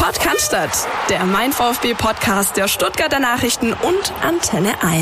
Sport kann Stadt, der Mein VfB-Podcast der Stuttgarter Nachrichten und Antenne 1.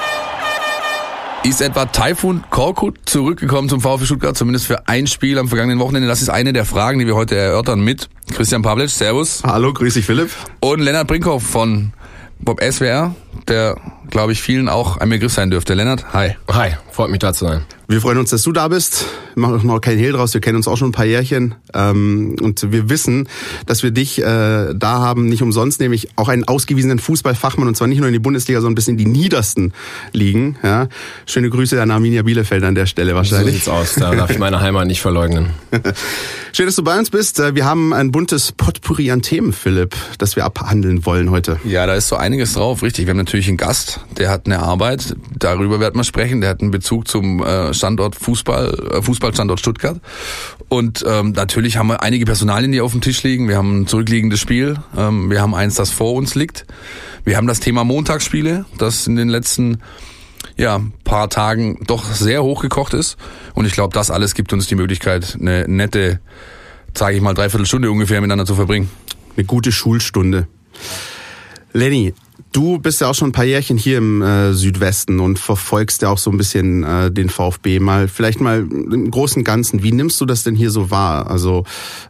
Ist etwa Taifun Korkut zurückgekommen zum VfB Stuttgart, zumindest für ein Spiel am vergangenen Wochenende? Das ist eine der Fragen, die wir heute erörtern mit Christian Pavlic. Servus. Hallo, grüß dich Philipp. Und Lennart Brinkhoff von Bob SWR, der, glaube ich, vielen auch ein Begriff sein dürfte. Lennart, hi. Hi, freut mich da zu sein. Wir freuen uns, dass du da bist. Wir machen noch keinen Hehl draus, wir kennen uns auch schon ein paar Jährchen. Und wir wissen, dass wir dich da haben, nicht umsonst, nämlich auch einen ausgewiesenen Fußballfachmann, und zwar nicht nur in die Bundesliga, sondern bis in die niedersten Ligen. Ja. Schöne Grüße an Arminia Bielefeld an der Stelle wahrscheinlich. So sieht's aus, da darf ich meine Heimat nicht verleugnen. Schön, dass du bei uns bist. Wir haben ein buntes Potpourri an Themen, Philipp, das wir abhandeln wollen heute. Ja, da ist so einiges drauf, richtig. Wir haben natürlich einen Gast, der hat eine Arbeit, darüber werden wir sprechen, der hat einen Bezug zum Standort Fußballstandort Stuttgart. Und natürlich haben wir einige Personalien, die auf dem Tisch liegen. Wir haben ein zurückliegendes Spiel. Wir haben eins, das vor uns liegt. Wir haben das Thema Montagsspiele, das in den letzten paar Tagen doch sehr hochgekocht ist. Und ich glaube, das alles gibt uns die Möglichkeit, eine nette, sage ich mal, 3/4 Stunde ungefähr miteinander zu verbringen. Eine gute Schulstunde. Lenny, du bist ja auch schon ein paar Jährchen hier im Südwesten und verfolgst ja auch so ein bisschen den VfB vielleicht mal im Großen und Ganzen. Wie nimmst du das denn hier so wahr? Also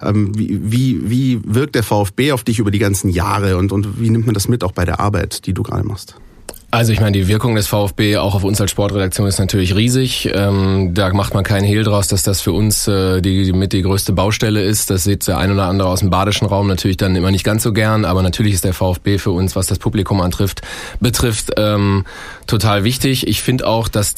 wie wirkt der VfB auf dich über die ganzen Jahre und wie nimmt man das mit auch bei der Arbeit, die du gerade machst? Also ich meine, die Wirkung des VfB auch auf uns als Sportredaktion ist natürlich riesig. Da macht man keinen Hehl draus, dass das für uns die größte Baustelle ist. Das sieht der ein oder andere aus dem badischen Raum natürlich dann immer nicht ganz so gern. Aber natürlich ist der VfB für uns, was das Publikum betrifft, total wichtig. Ich finde auch, dass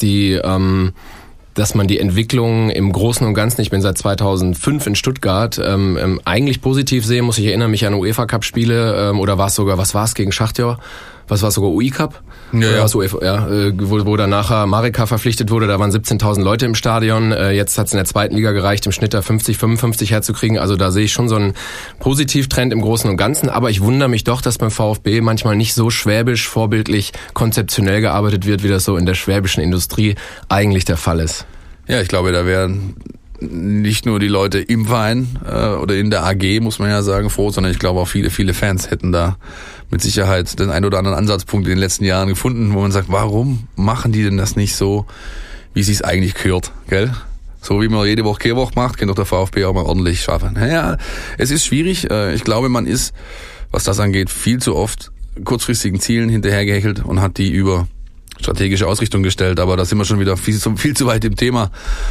man die Entwicklung im Großen und Ganzen, ich bin seit 2005 in Stuttgart, eigentlich positiv sehen muss. Ich erinnere mich an UEFA-Cup-Spiele oder was war es gegen Schachtjor? Was war es sogar, UI-Cup? Ja. Wo dann nachher Marika verpflichtet wurde, da waren 17.000 Leute im Stadion. Jetzt hat es in der zweiten Liga gereicht, im Schnitt da 55 herzukriegen. Also da sehe ich schon so einen Positivtrend im Großen und Ganzen. Aber ich wundere mich doch, dass beim VfB manchmal nicht so schwäbisch, vorbildlich, konzeptionell gearbeitet wird, wie das so in der schwäbischen Industrie eigentlich der Fall ist. Ja, ich glaube, da wären nicht nur die Leute im Verein oder in der AG, muss man ja sagen, froh, sondern ich glaube auch viele Fans hätten da mit Sicherheit den ein oder anderen Ansatzpunkt in den letzten Jahren gefunden, wo man sagt, warum machen die denn das nicht so, wie es sich eigentlich gehört, gell? So wie man jede Woche Kehrwoche macht, kann doch der VfB auch mal ordentlich schaffen. Naja, es ist schwierig. Ich glaube, man ist, was das angeht, viel zu oft kurzfristigen Zielen hinterhergehechelt und hat die über strategische Ausrichtung gestellt, aber da sind wir schon wieder viel zu weit im Thema.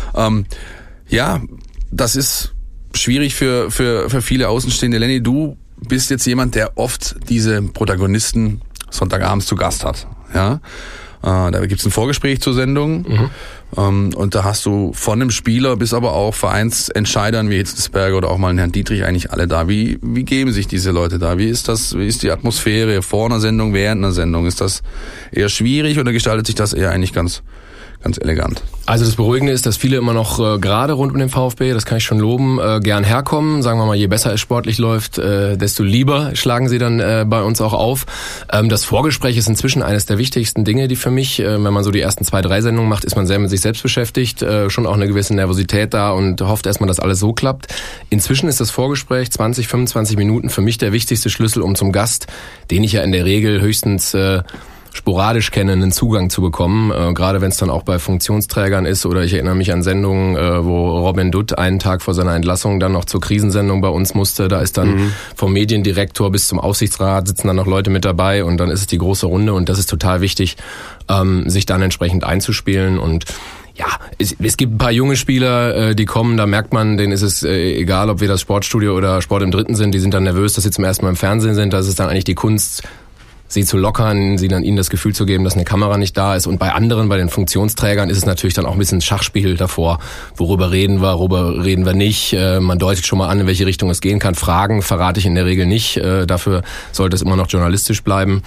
Das ist schwierig für viele Außenstehende. Lenny, du bist jetzt jemand, der oft diese Protagonisten Sonntagabends zu Gast hat. Ja, da gibt's ein Vorgespräch zur Sendung und da hast du von einem Spieler bis aber auch Vereinsentscheidern wie Hitzelsberger oder auch mal einen Herrn Dietrich eigentlich alle da. Wie geben sich diese Leute da? Wie ist die Atmosphäre vor einer Sendung, während einer Sendung? Ist das eher schwierig oder gestaltet sich das eher eigentlich ganz elegant? Also das Beruhigende ist, dass viele immer noch gerade rund um den VfB, das kann ich schon loben, gern herkommen. Sagen wir mal, je besser es sportlich läuft, desto lieber schlagen sie dann bei uns auch auf. Das Vorgespräch ist inzwischen eines der wichtigsten Dinge, die für mich, wenn man so die ersten 2-3 Sendungen macht, ist man sehr mit sich selbst beschäftigt, schon auch eine gewisse Nervosität da und hofft erstmal, dass alles so klappt. Inzwischen ist das Vorgespräch 20-25 Minuten für mich der wichtigste Schlüssel, um zum Gast, den ich ja in der Regel höchstens sporadisch kenne, einen Zugang zu bekommen, gerade wenn es dann auch bei Funktionsträgern ist oder ich erinnere mich an Sendungen, wo Robin Dutt einen Tag vor seiner Entlassung dann noch zur Krisensendung bei uns musste, da ist dann vom Mediendirektor bis zum Aufsichtsrat sitzen dann noch Leute mit dabei und dann ist es die große Runde und das ist total wichtig, sich dann entsprechend einzuspielen und ja, es gibt ein paar junge Spieler, die kommen, da merkt man, denen ist es egal, ob wir das Sportstudio oder Sport im Dritten sind, die sind dann nervös, dass sie zum ersten Mal im Fernsehen sind, das ist dann eigentlich die Kunst, sie zu lockern, ihnen das Gefühl zu geben, dass eine Kamera nicht da ist. Und bei den Funktionsträgern ist es natürlich dann auch ein bisschen Schachspiel davor. Worüber reden wir nicht. Man deutet schon mal an, in welche Richtung es gehen kann. Fragen verrate ich in der Regel nicht. Dafür sollte es immer noch journalistisch bleiben.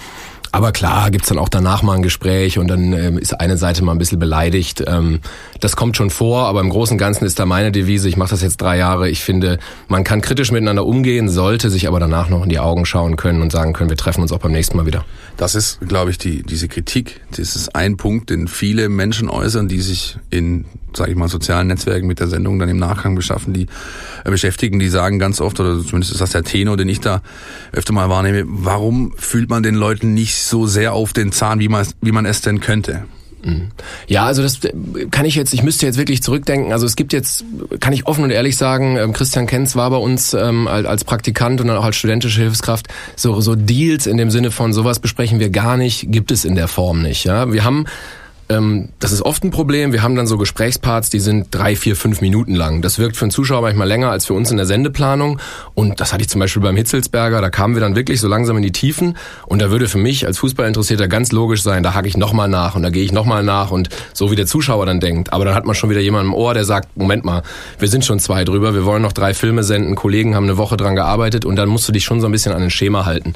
Aber klar, gibt's dann auch danach mal ein Gespräch und dann ist eine Seite mal ein bisschen beleidigt. Das kommt schon vor, aber im Großen und Ganzen ist da meine Devise, ich mache das jetzt 3 Jahre, ich finde, man kann kritisch miteinander umgehen, sollte sich aber danach noch in die Augen schauen können und sagen können, wir treffen uns auch beim nächsten Mal wieder. Das ist, glaube ich, diese Kritik, das ist ein Punkt, den viele Menschen äußern, die sich in, sage ich mal, sozialen Netzwerken mit der Sendung dann im Nachgang beschäftigen, die sagen ganz oft, oder zumindest ist das der Tenor, den ich da öfter mal wahrnehme, warum fühlt man den Leuten nicht so sehr auf den Zahn, wie man es denn könnte? Ja, also das kann ich müsste jetzt wirklich zurückdenken. Also es gibt jetzt, kann ich offen und ehrlich sagen, Christian Kenz war bei uns als Praktikant und dann auch als studentische Hilfskraft, so Deals in dem Sinne von sowas besprechen wir gar nicht, gibt es in der Form nicht. Ja, wir haben das ist oft ein Problem. Wir haben dann so Gesprächsparts, die sind 3, 4, 5 Minuten lang. Das wirkt für einen Zuschauer manchmal länger als für uns in der Sendeplanung. Und das hatte ich zum Beispiel beim Hitzelsberger. Da kamen wir dann wirklich so langsam in die Tiefen. Und da würde für mich als Fußballinteressierter ganz logisch sein, da hake ich nochmal nach und da gehe ich nochmal nach und so wie der Zuschauer dann denkt. Aber dann hat man schon wieder jemanden im Ohr, der sagt, Moment mal, wir sind schon 2 drüber, wir wollen noch 3 Filme senden, Kollegen haben eine Woche dran gearbeitet und dann musst du dich schon so ein bisschen an ein Schema halten.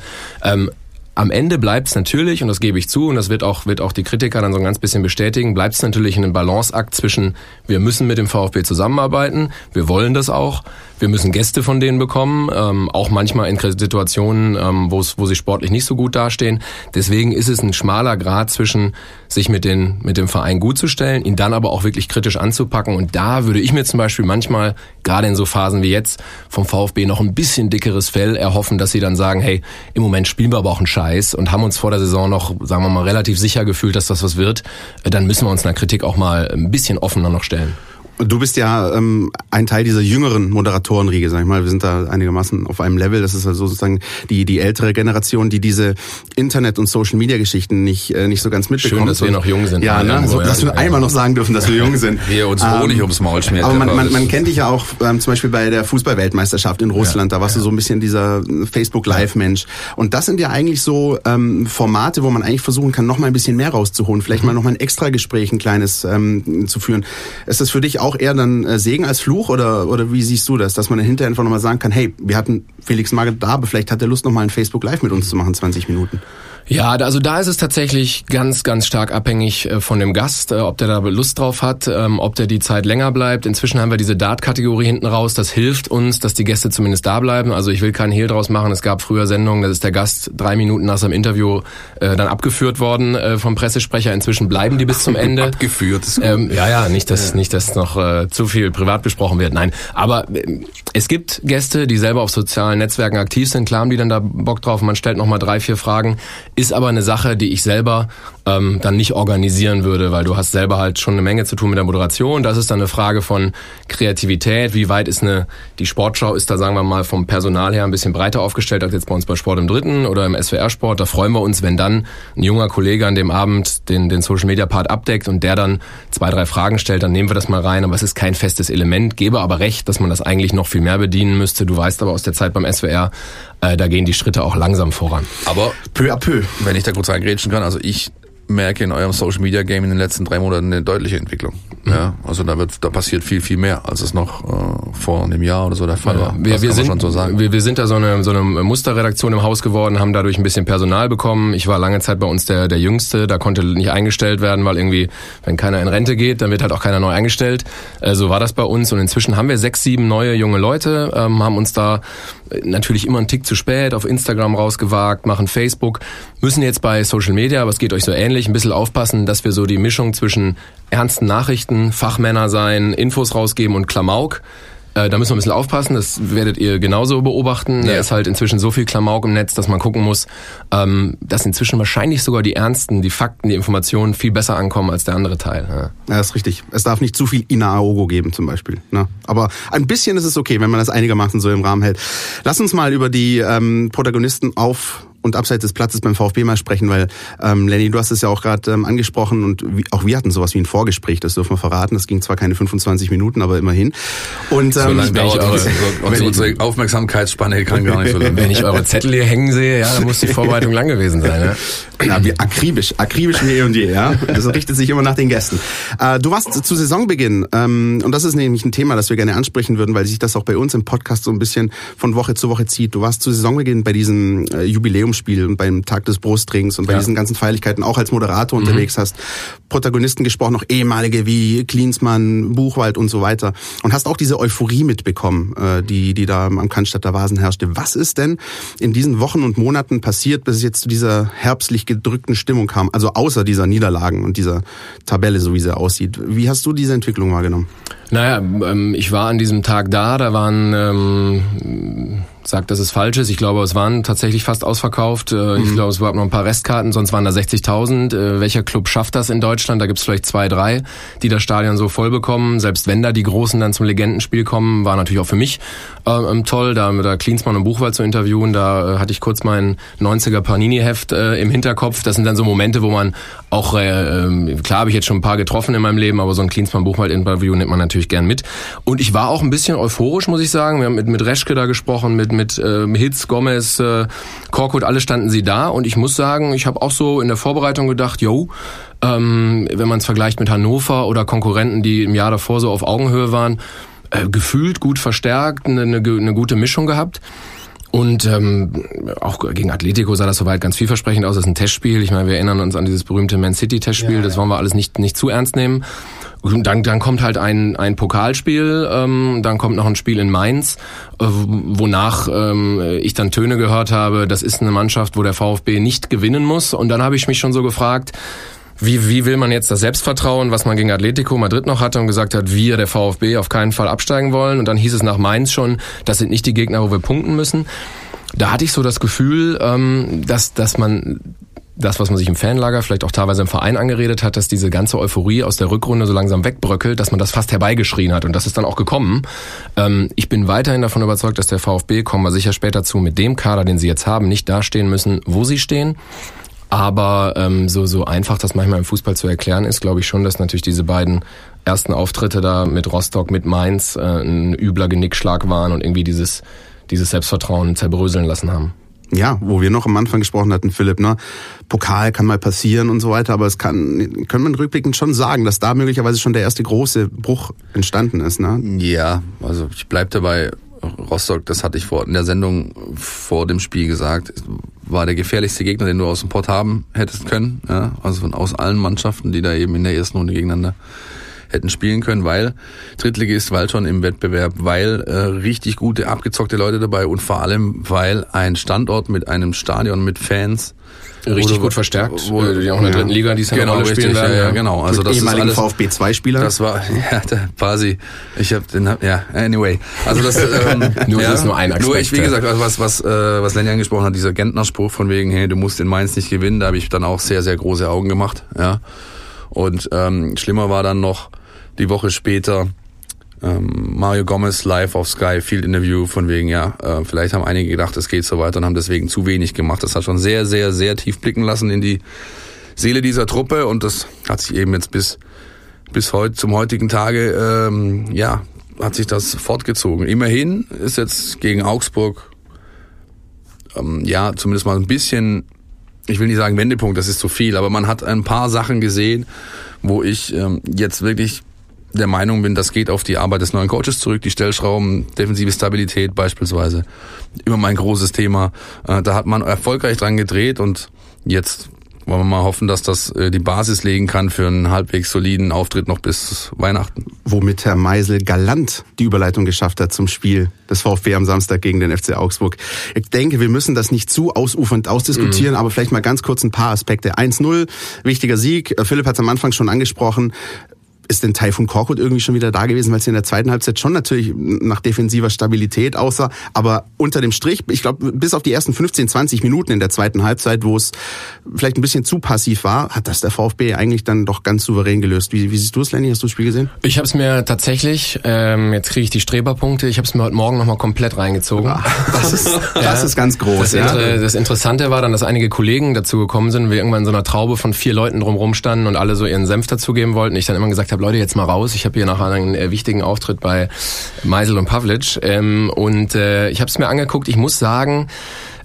Am Ende bleibt's natürlich, und das gebe ich zu, und das wird auch die Kritiker dann so ein ganz bisschen bestätigen, bleibt's natürlich in einem Balanceakt zwischen, wir müssen mit dem VfB zusammenarbeiten, wir wollen das auch, wir müssen Gäste von denen bekommen, auch manchmal in Situationen, wo sie sportlich nicht so gut dastehen. Deswegen ist es ein schmaler Grat zwischen sich mit dem Verein gut zu stellen, ihn dann aber auch wirklich kritisch anzupacken. Und da würde ich mir zum Beispiel manchmal, gerade in so Phasen wie jetzt, vom VfB noch ein bisschen dickeres Fell erhoffen, dass sie dann sagen, hey, im Moment spielen wir aber auch einen Scheiß und haben uns vor der Saison noch, sagen wir mal, relativ sicher gefühlt, dass das was wird. Dann müssen wir uns einer Kritik auch mal ein bisschen offener noch stellen. Du bist ja ein Teil dieser jüngeren Moderatorenriege, sag ich mal. Wir sind da einigermaßen auf einem Level. Das ist also sozusagen die ältere Generation, die diese Internet- und Social-Media-Geschichten nicht so ganz mitbekommt. Schön, dass wir noch jung sind. Ja, ne? So, dass wir einmal noch sagen dürfen, dass wir jung sind. Wir uns Honig ums Maul schmieren. Aber man kennt dich ja auch zum Beispiel bei der Fußball-Weltmeisterschaft in Russland. Da warst du so ein bisschen dieser Facebook-Live-Mensch. Und das sind ja eigentlich so Formate, wo man eigentlich versuchen kann, noch mal ein bisschen mehr rauszuholen. Vielleicht mal noch mal ein extra Gespräch, ein kleines zu führen. Ist das für dich auch eher dann Segen als Fluch oder wie siehst du das, dass man dann hinterher einfach nochmal sagen kann, hey, wir hatten Felix Magath da, aber vielleicht hat er Lust, nochmal ein Facebook Live mit uns zu machen, 20 Minuten. Ja, also da ist es tatsächlich ganz, ganz stark abhängig von dem Gast, ob der da Lust drauf hat, ob der die Zeit länger bleibt. Inzwischen haben wir diese Dart-Kategorie hinten raus. Das hilft uns, dass die Gäste zumindest da bleiben. Also ich will keinen Hehl draus machen. Es gab früher Sendungen, da ist der Gast 3 Minuten nach seinem Interview dann abgeführt worden vom Pressesprecher. Inzwischen bleiben die bis zum Ende. Abgeführt. Nicht, dass noch zu viel privat besprochen wird. Nein, aber es gibt Gäste, die selber auf sozialen Netzwerken aktiv sind. Klar haben die dann da Bock drauf. Man stellt nochmal 3, 4 Fragen. Ist aber eine Sache, die ich selber dann nicht organisieren würde, weil du hast selber halt schon eine Menge zu tun mit der Moderation. Das ist dann eine Frage von Kreativität. Wie weit ist die Sportschau ist da, sagen wir mal, vom Personal her ein bisschen breiter aufgestellt als jetzt bei uns bei Sport im Dritten oder im SWR-Sport. Da freuen wir uns, wenn dann ein junger Kollege an dem Abend den Social-Media-Part abdeckt und der dann 2, 3 Fragen stellt, dann nehmen wir das mal rein. Aber es ist kein festes Element. Gebe aber recht, dass man das eigentlich noch viel mehr bedienen müsste. Du weißt aber aus der Zeit beim SWR, da gehen die Schritte auch langsam voran. Aber peu à peu, wenn ich da kurz reingrätschen kann, also ich merke in eurem Social Media Game in den letzten 3 Monaten eine deutliche Entwicklung. Ja, also da passiert viel, viel mehr, als es noch vor einem Jahr oder so der Fall war. Wir sind da so eine Musterredaktion im Haus geworden, haben dadurch ein bisschen Personal bekommen. Ich war lange Zeit bei uns der Jüngste, da konnte nicht eingestellt werden, weil irgendwie, wenn keiner in Rente geht, dann wird halt auch keiner neu eingestellt. So war das bei uns und inzwischen haben wir 6, 7 neue junge Leute, haben uns da natürlich immer einen Tick zu spät auf Instagram rausgewagt, machen Facebook, müssen jetzt bei Social Media, aber es geht euch so ähnlich, ein bisschen aufpassen, dass wir so die Mischung zwischen ernsten Nachrichten, Fachmänner sein, Infos rausgeben und Klamauk. Da müssen wir ein bisschen aufpassen, das werdet ihr genauso beobachten. Da ist halt inzwischen so viel Klamauk im Netz, dass man gucken muss, dass inzwischen wahrscheinlich sogar die Ernsten, die Fakten, die Informationen viel besser ankommen als der andere Teil. Ja, das ist richtig. Es darf nicht zu viel Ina Aogo geben zum Beispiel. Ne? Aber ein bisschen ist es okay, wenn man das einigermaßen so im Rahmen hält. Lass uns mal über die Protagonisten auf und abseits des Platzes beim VfB mal sprechen, weil Lenny, du hast es ja auch gerade angesprochen und auch wir hatten sowas wie ein Vorgespräch, das dürfen wir verraten. Das ging zwar keine 25 Minuten, aber immerhin. Und so lange dauert unsere Aufmerksamkeitsspanne kann gar nicht so lange. Wenn ich eure Zettel hier hängen sehe, ja, dann muss die Vorbereitung lang gewesen sein. Ja? Ja, wie akribisch wie eh und je. Ja, das richtet sich immer nach den Gästen. Du warst zu Saisonbeginn und das ist nämlich ein Thema, das wir gerne ansprechen würden, weil sich das auch bei uns im Podcast so ein bisschen von Woche zu Woche zieht. Du warst zu Saisonbeginn bei diesem Jubiläum vorm Spiel und beim Tag des Brustrings und bei diesen ganzen Feierlichkeiten auch als Moderator unterwegs hast, Protagonisten gesprochen, auch ehemalige wie Klinsmann, Buchwald und so weiter. Und hast auch diese Euphorie mitbekommen, die da am Cannstatter Vasen herrschte. Was ist denn in diesen Wochen und Monaten passiert, bis es jetzt zu dieser herbstlich gedrückten Stimmung kam? Also außer dieser Niederlagen und dieser Tabelle, so wie sie aussieht. Wie hast du diese Entwicklung wahrgenommen? Naja, ich war an diesem Tag da waren, sagt, dass es falsch ist. Ich glaube, es waren tatsächlich fast ausverkauft. Ich glaube, es gab noch ein paar Restkarten, sonst waren da 60.000. Welcher Club schafft das in Deutschland? Da gibt's vielleicht 2, 3, die das Stadion so voll bekommen. Selbst wenn da die Großen dann zum Legendenspiel kommen, war natürlich auch für mich toll, da mit der Klinsmann und Buchwald zu interviewen. Da hatte ich kurz mein 90er Panini-Heft im Hinterkopf. Das sind dann so Momente, wo man auch, klar habe ich jetzt schon ein paar getroffen in meinem Leben, aber so ein Klinsmann-Buchwald-Interview nimmt man natürlich gern mit. Und ich war auch ein bisschen euphorisch, muss ich sagen. Wir haben mit Reschke da gesprochen, mit Hitz, Gomez, Korkut, alle standen sie da. Und ich muss sagen, ich habe auch so in der Vorbereitung gedacht, wenn man es vergleicht mit Hannover oder Konkurrenten, die im Jahr davor so auf Augenhöhe waren, gefühlt gut verstärkt, eine gute Mischung gehabt. Und auch gegen Atletico sah das soweit ganz vielversprechend aus. Das ist ein Testspiel. Ich meine, wir erinnern uns an dieses berühmte Man City Testspiel. Ja. Das wollen wir alles nicht zu ernst nehmen. Und dann kommt halt ein Pokalspiel, dann kommt noch ein Spiel in Mainz, wonach ich dann Töne gehört habe, das ist eine Mannschaft, wo der VfB nicht gewinnen muss. Und dann habe ich mich schon so gefragt, wie will man jetzt das Selbstvertrauen, was man gegen Atletico Madrid noch hatte und gesagt hat, wir, der VfB, auf keinen Fall absteigen wollen. Und dann hieß es nach Mainz schon, das sind nicht die Gegner, wo wir punkten müssen. Da hatte ich so das Gefühl, dass man das, was man sich im Fanlager, vielleicht auch teilweise im Verein angeredet hat, dass diese ganze Euphorie aus der Rückrunde so langsam wegbröckelt, dass man das fast herbeigeschrien hat. Und das ist dann auch gekommen. Ich bin weiterhin davon überzeugt, dass der VfB, kommen wir sicher später zu, mit dem Kader, den sie jetzt haben, nicht dastehen müssen, wo sie stehen. Aber so einfach das manchmal im Fußball zu erklären ist, glaube ich schon, dass natürlich diese beiden ersten Auftritte da mit Rostock, mit Mainz ein übler Genickschlag waren und irgendwie dieses Selbstvertrauen zerbröseln lassen haben. Ja, wo wir noch am Anfang gesprochen hatten, Philipp, ne? Pokal kann mal passieren und so weiter, aber können wir rückblickend schon sagen, dass da möglicherweise schon der erste große Bruch entstanden ist, ne? Ja, also ich bleib dabei, Rostock, das hatte ich in der Sendung vor dem Spiel gesagt, war der gefährlichste Gegner, den du aus dem Pott haben hättest können, ja? Also aus allen Mannschaften, die da eben in der ersten Runde gegeneinander hätten spielen können, weil Drittligist, weil schon im Wettbewerb, weil richtig gute, abgezockte Leute dabei und vor allem, weil ein Standort mit einem Stadion mit Fans richtig gut verstärkt, auch in der dritten Liga, die es genau, eine Rolle spielen werden. Ja, genau. Also das ist alles VfB 2-Spieler. Das war der quasi. Anyway. Also das nur ist nur ein Aspekt. Nur wie gesagt, also was Lenny angesprochen hat, dieser Gentner-Spruch von wegen, hey, du musst in Mainz nicht gewinnen, da habe ich dann auch sehr, sehr große Augen gemacht, ja. Und schlimmer war dann noch die Woche später Mario Gomez live auf Sky, Field Interview von wegen, vielleicht haben einige gedacht, es geht so weiter und haben deswegen zu wenig gemacht. Das hat schon sehr, sehr, sehr tief blicken lassen in die Seele dieser Truppe und das hat sich eben jetzt bis heute, zum heutigen Tage, hat sich das fortgezogen. Immerhin ist jetzt gegen Augsburg, zumindest mal ein bisschen, ich will nicht sagen Wendepunkt, das ist zu viel, aber man hat ein paar Sachen gesehen, wo ich jetzt wirklich der Meinung bin, das geht auf die Arbeit des neuen Coaches zurück, die Stellschrauben, defensive Stabilität beispielsweise, immer mein großes Thema. Da hat man erfolgreich dran gedreht und jetzt wollen wir mal hoffen, dass das die Basis legen kann für einen halbwegs soliden Auftritt noch bis Weihnachten. Womit Herr Meisel galant die Überleitung geschafft hat zum Spiel des VfB am Samstag gegen den FC Augsburg. Ich denke, wir müssen das nicht zu ausufernd ausdiskutieren, aber vielleicht mal ganz kurz ein paar Aspekte. 1-0, wichtiger Sieg. Philipp hat es am Anfang schon angesprochen. Ist denn Tayfun Korkut irgendwie schon wieder da gewesen, weil es in der zweiten Halbzeit schon natürlich nach defensiver Stabilität aussah, aber unter dem Strich, ich glaube, bis auf die ersten 15, 20 Minuten in der zweiten Halbzeit, wo es vielleicht ein bisschen zu passiv war, hat das der VfB eigentlich dann doch ganz souverän gelöst. Wie siehst du es, Lenny? Hast du das Spiel gesehen? Ich habe es mir tatsächlich, jetzt kriege ich die Streberpunkte, ich habe es mir heute Morgen nochmal komplett reingezogen. Das ist ganz groß. Das Interessante war dann, dass einige Kollegen dazu gekommen sind, wir irgendwann in so einer Traube von 4 Leuten drumherum standen und alle so ihren Senf dazugeben wollten. Ich dann immer gesagt habe, Leute, jetzt mal raus. Ich habe hier nachher einen wichtigen Auftritt bei Meisel und Pavlic. Ich habe es mir angeguckt. Ich muss sagen,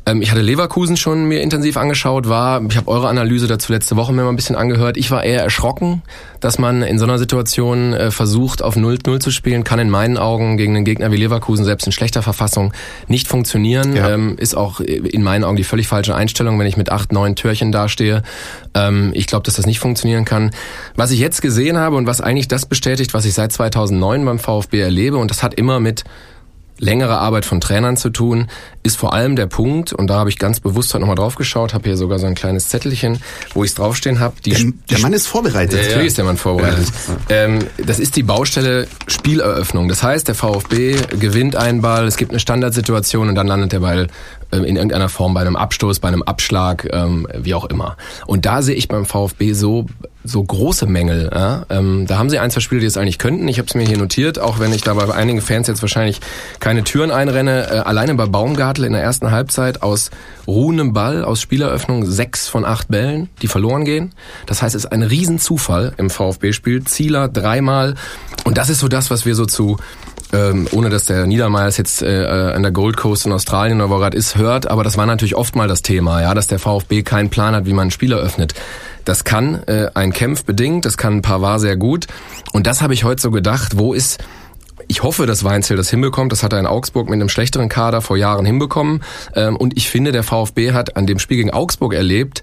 Ich hatte Leverkusen schon mir intensiv angeschaut, ich habe eure Analyse dazu letzte Woche mir mal ein bisschen angehört. Ich war eher erschrocken, dass man in so einer Situation versucht, auf 0-0 zu spielen, kann in meinen Augen gegen einen Gegner wie Leverkusen selbst in schlechter Verfassung nicht funktionieren. Ja. Ist auch in meinen Augen die völlig falsche Einstellung, wenn ich mit 8, 9 Türchen dastehe. Ich glaube, dass das nicht funktionieren kann. Was ich jetzt gesehen habe und was eigentlich das bestätigt, was ich seit 2009 beim VfB erlebe, und das hat immer mit längere Arbeit von Trainern zu tun, ist vor allem der Punkt, und da habe ich ganz bewusst heute nochmal drauf geschaut, habe hier sogar so ein kleines Zettelchen, wo ich es draufstehen habe. Der Mann ist vorbereitet. Natürlich ist der Mann vorbereitet. Ja. Das ist die Baustelle Spieleröffnung. Das heißt, der VfB gewinnt einen Ball, es gibt eine Standardsituation und dann landet der Ball in irgendeiner Form bei einem Abstoß, bei einem Abschlag, wie auch immer. Und da sehe ich beim VfB so große Mängel. Ja? Da haben sie 1, 2 Spieler, die es eigentlich könnten. Ich habe es mir hier notiert, auch wenn ich da bei einigen Fans jetzt wahrscheinlich keine Türen einrenne. Alleine bei Baumgartel in der ersten Halbzeit aus ruhendem Ball, aus Spieleröffnung 6 von 8 Bällen, die verloren gehen. Das heißt, es ist ein Riesenzufall im VfB-Spiel. Zieler 3-mal. Und das ist so das, was wir so zu ohne dass der Niedermeyer jetzt an der Gold Coast in Australien oder wo er gerade ist, hört, aber das war natürlich oft mal das Thema, ja, dass der VfB keinen Plan hat, wie man einen Spieler öffnet. Das kann ein Kempf bedingt, das kann Pavard sehr gut, und das habe ich heute so gedacht, ich hoffe, dass Weinzel das hinbekommt. Das hat er in Augsburg mit einem schlechteren Kader vor Jahren hinbekommen. Und ich finde, der VfB hat an dem Spiel gegen Augsburg erlebt,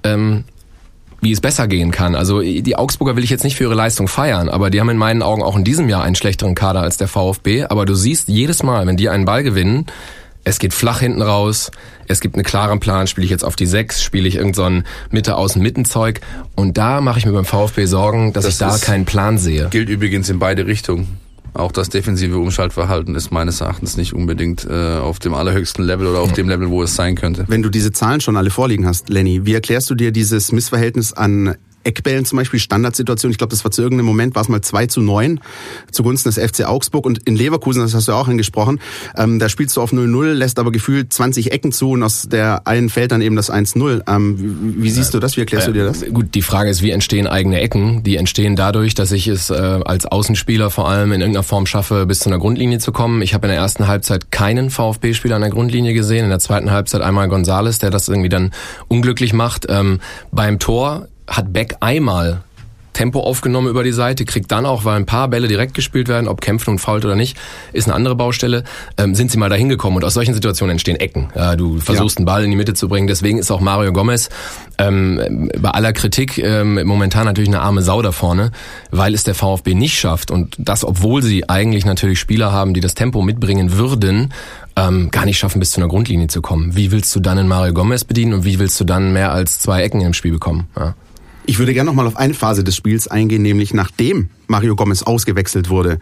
wie es besser gehen kann. Also die Augsburger will ich jetzt nicht für ihre Leistung feiern, aber die haben in meinen Augen auch in diesem Jahr einen schlechteren Kader als der VfB. Aber du siehst jedes Mal, wenn die einen Ball gewinnen, es geht flach hinten raus, es gibt einen klaren Plan, spiele ich jetzt auf die 6, spiele ich irgend so ein Mitte-Außen-Mitten-Zeug. Und da mache ich mir beim VfB Sorgen, dass ich da keinen Plan sehe. Gilt übrigens in beide Richtungen. Auch das defensive Umschaltverhalten ist meines Erachtens nicht unbedingt auf dem allerhöchsten Level oder auf dem Level, wo es sein könnte. Wenn du diese Zahlen schon alle vorliegen hast, Lenny, wie erklärst du dir dieses Missverhältnis an Eckbällen zum Beispiel, Standardsituation? Ich glaube, das war zu irgendeinem Moment, war es mal 2-9 zugunsten des FC Augsburg, und in Leverkusen, das hast du ja auch angesprochen, da spielst du auf 0-0, lässt aber gefühlt 20 Ecken zu und aus der einen fällt dann eben das 1-0. Wie siehst du das? Wie erklärst du dir das? Gut, die Frage ist, wie entstehen eigene Ecken? Die entstehen dadurch, dass ich es als Außenspieler vor allem in irgendeiner Form schaffe, bis zu einer Grundlinie zu kommen. Ich habe in der ersten Halbzeit keinen VfB-Spieler an der Grundlinie gesehen, in der zweiten Halbzeit einmal González, der das irgendwie dann unglücklich macht. Beim Tor hat Beck einmal Tempo aufgenommen über die Seite, kriegt dann auch, weil ein paar Bälle direkt gespielt werden, ob Kempf nun fault oder nicht, ist eine andere Baustelle, sind sie mal dahin gekommen, und aus solchen Situationen entstehen Ecken. Du versuchst einen Ball in die Mitte zu bringen, deswegen ist auch Mario Gomez bei aller Kritik momentan natürlich eine arme Sau da vorne, weil es der VfB nicht schafft, und das, obwohl sie eigentlich natürlich Spieler haben, die das Tempo mitbringen würden, gar nicht schaffen, bis zu einer Grundlinie zu kommen. Wie willst du dann einen Mario Gomez bedienen und wie willst du dann mehr als 2 Ecken im Spiel bekommen? Ja. Ich würde gerne noch mal auf eine Phase des Spiels eingehen, nämlich nachdem Mario Gomez ausgewechselt wurde.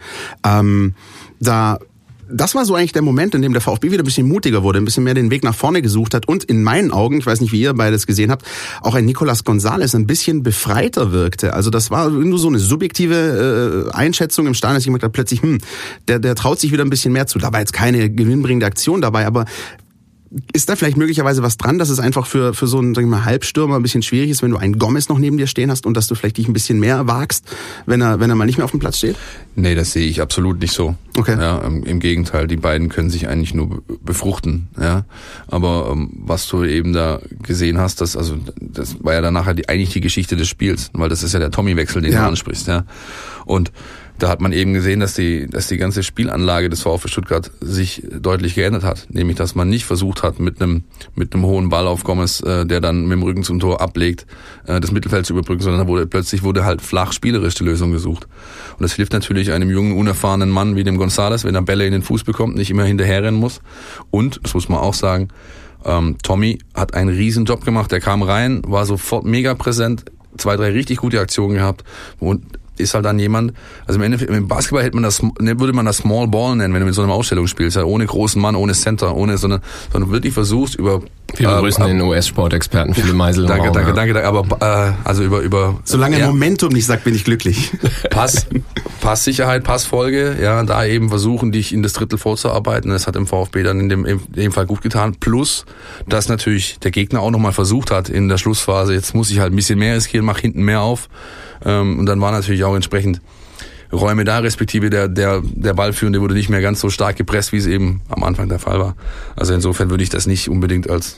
Das war so eigentlich der Moment, in dem der VfB wieder ein bisschen mutiger wurde, ein bisschen mehr den Weg nach vorne gesucht hat und in meinen Augen, ich weiß nicht, wie ihr beides gesehen habt, auch ein Nicolas González ein bisschen befreiter wirkte. Also das war nur so eine subjektive Einschätzung im Stadion, dass ich gemerkt habe, plötzlich, der traut sich wieder ein bisschen mehr zu. Da war jetzt keine gewinnbringende Aktion dabei, aber ist da vielleicht möglicherweise was dran, dass es einfach für so einen, sagen wir mal, Halbstürmer ein bisschen schwierig ist, wenn du einen Gomez noch neben dir stehen hast und dass du vielleicht dich ein bisschen mehr wagst, wenn er mal nicht mehr auf dem Platz steht? Nee, das sehe ich absolut nicht so. Okay. Ja, im Gegenteil, die beiden können sich eigentlich nur befruchten. Ja, aber was du eben da gesehen hast, das war ja dann nachher eigentlich die Geschichte des Spiels, weil das ist ja der Tommy-Wechsel, den du ansprichst. Ja, und da hat man eben gesehen, dass die ganze Spielanlage des VfB Stuttgart sich deutlich geändert hat. Nämlich, dass man nicht versucht hat, mit einem hohen Ball auf Gomez, der dann mit dem Rücken zum Tor ablegt, das Mittelfeld zu überbrücken, sondern plötzlich wurde halt flach spielerisch die Lösung gesucht. Und das hilft natürlich einem jungen, unerfahrenen Mann wie dem González, wenn er Bälle in den Fuß bekommt, nicht immer hinterherrennen muss. Und, das muss man auch sagen, Tommy hat einen riesen Job gemacht. Der kam rein, war sofort mega präsent, 2, 3 richtig gute Aktionen gehabt und ist halt dann jemand, also im Endeffekt, im Basketball würde man das Small Ball nennen, wenn du mit so einer Ausstellung spielst, ja, ohne großen Mann, ohne Center, sondern wirklich versuchst über Viele Grüßen den US-Sportexperten Philipp Meisel. Danke, aber also über solange Momentum nicht sagt, bin ich glücklich. Passsicherheit, Passfolge, ja, da eben versuchen, dich in das Drittel vorzuarbeiten. Das hat im VfB dann in dem Fall gut getan. Plus, dass natürlich der Gegner auch nochmal versucht hat in der Schlussphase, jetzt muss ich halt ein bisschen mehr riskieren, mach hinten mehr auf. Und dann war natürlich auch entsprechend Räume da, respektive der Ballführende wurde nicht mehr ganz so stark gepresst, wie es eben am Anfang der Fall war. Also insofern würde ich das nicht unbedingt als...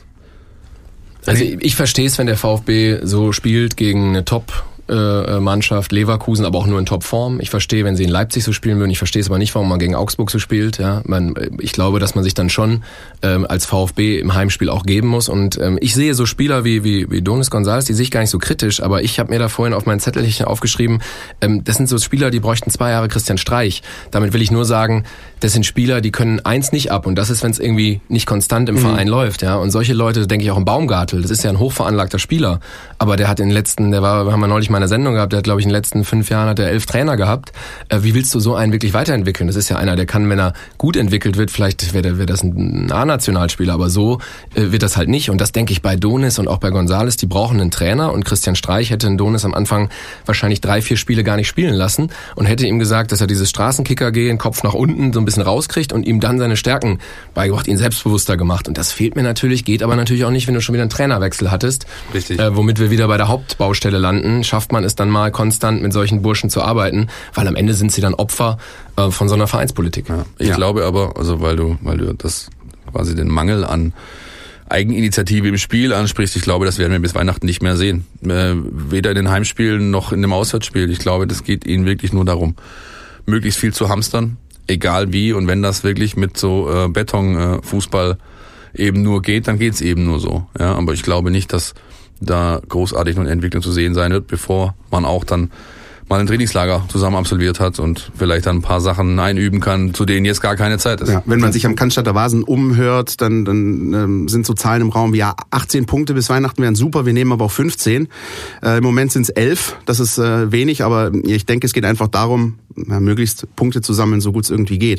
Also ich verstehe es, wenn der VfB so spielt gegen eine Top-Mannschaft, Leverkusen, aber auch nur in Topform. Ich verstehe, wenn sie in Leipzig so spielen würden. Ich verstehe es aber nicht, warum man gegen Augsburg so spielt. Ja, ich glaube, dass man sich dann schon als VfB im Heimspiel auch geben muss. Und ich sehe so Spieler wie Donis Gonzalez, die sehe ich gar nicht so kritisch, aber ich habe mir da vorhin auf mein Zettelchen aufgeschrieben, das sind so Spieler, die bräuchten 2 Jahre Christian Streich. Damit will ich nur sagen, das sind Spieler, die können eins nicht ab und das ist, wenn es irgendwie nicht konstant im Verein läuft. Ja. Und solche Leute, denke ich auch im Baumgartel, das ist ja ein hochveranlagter Spieler, aber der hat haben wir neulich mal eine Sendung gehabt, der hat, glaube ich, in den letzten 5 Jahren hat er 11 Trainer gehabt. Wie willst du so einen wirklich weiterentwickeln? Das ist ja einer, der kann, wenn er gut entwickelt wird, vielleicht wäre das ein A-Nationalspieler, aber so wird das halt nicht. Und das denke ich bei Donis und auch bei Gonzalez, die brauchen einen Trainer und Christian Streich hätte einen Donis am Anfang wahrscheinlich 3-4 Spiele gar nicht spielen lassen und hätte ihm gesagt, dass er dieses Straßenkicker-Gehen, Kopf nach unten so ein bisschen rauskriegt und ihm dann seine Stärken beigebracht, ihn selbstbewusster gemacht. Und das fehlt mir natürlich, geht aber natürlich auch nicht, wenn du schon wieder einen Trainerwechsel hattest. Richtig. Womit wir wieder bei der Hauptbaustelle landen, schafft man es dann mal konstant mit solchen Burschen zu arbeiten, weil am Ende sind sie dann Opfer von so einer Vereinspolitik. Ja, ich glaube aber, also weil du das quasi den Mangel an Eigeninitiative im Spiel ansprichst, ich glaube, das werden wir bis Weihnachten nicht mehr sehen. Weder in den Heimspielen noch in dem Auswärtsspiel. Ich glaube, das geht ihnen wirklich nur darum, möglichst viel zu hamstern, egal wie. Und wenn das wirklich mit so Betonfußball eben nur geht, dann geht's eben nur so. Ja, aber ich glaube nicht, dass da großartig eine Entwicklung zu sehen sein wird, bevor man auch dann mal ein Trainingslager zusammen absolviert hat und vielleicht dann ein paar Sachen einüben kann, zu denen jetzt gar keine Zeit ist. Ja, wenn man sich am Cannstatter Vasen umhört, dann sind so Zahlen im Raum wie 18 Punkte bis Weihnachten wären super, wir nehmen aber auch 15. Im Moment sind es 11, das ist wenig, aber ich denke, es geht einfach darum, möglichst Punkte zu sammeln, so gut es irgendwie geht.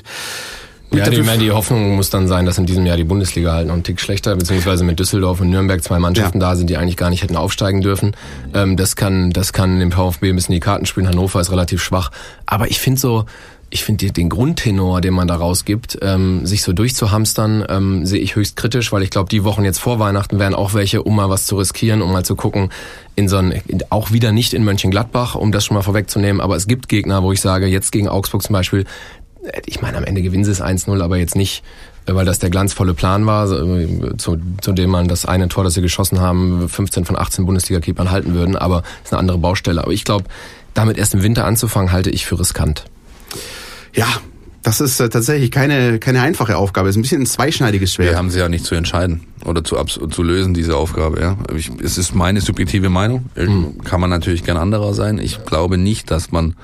Ja, die Hoffnung muss dann sein, dass in diesem Jahr die Bundesliga halt noch einen Tick schlechter, beziehungsweise mit Düsseldorf und Nürnberg 2 Mannschaften da sind, die eigentlich gar nicht hätten aufsteigen dürfen. Das kann dem VfB ein bisschen die Karten spielen. Hannover ist relativ schwach. Aber ich finde den Grundtenor, den man da rausgibt, sich so durchzuhamstern, sehe ich höchst kritisch, weil ich glaube, die Wochen jetzt vor Weihnachten wären auch welche, um mal was zu riskieren, um mal zu gucken, auch wieder nicht in Mönchengladbach, um das schon mal vorwegzunehmen. Aber es gibt Gegner, wo ich sage, jetzt gegen Augsburg zum Beispiel, ich meine, am Ende gewinnen sie es 1-0, aber jetzt nicht, weil das der glanzvolle Plan war, zu dem man das eine Tor, das sie geschossen haben, 15 von 18 Bundesliga-Keepern halten würden, aber das ist eine andere Baustelle. Aber ich glaube, damit erst im Winter anzufangen, halte ich für riskant. Ja, das ist tatsächlich keine einfache Aufgabe. Es ist ein bisschen ein zweischneidiges Schwert. Wir haben sie ja nicht zu entscheiden oder zu lösen, diese Aufgabe. Ja. Es ist meine subjektive Meinung. Kann man natürlich gern anderer sein. Ich glaube nicht, dass man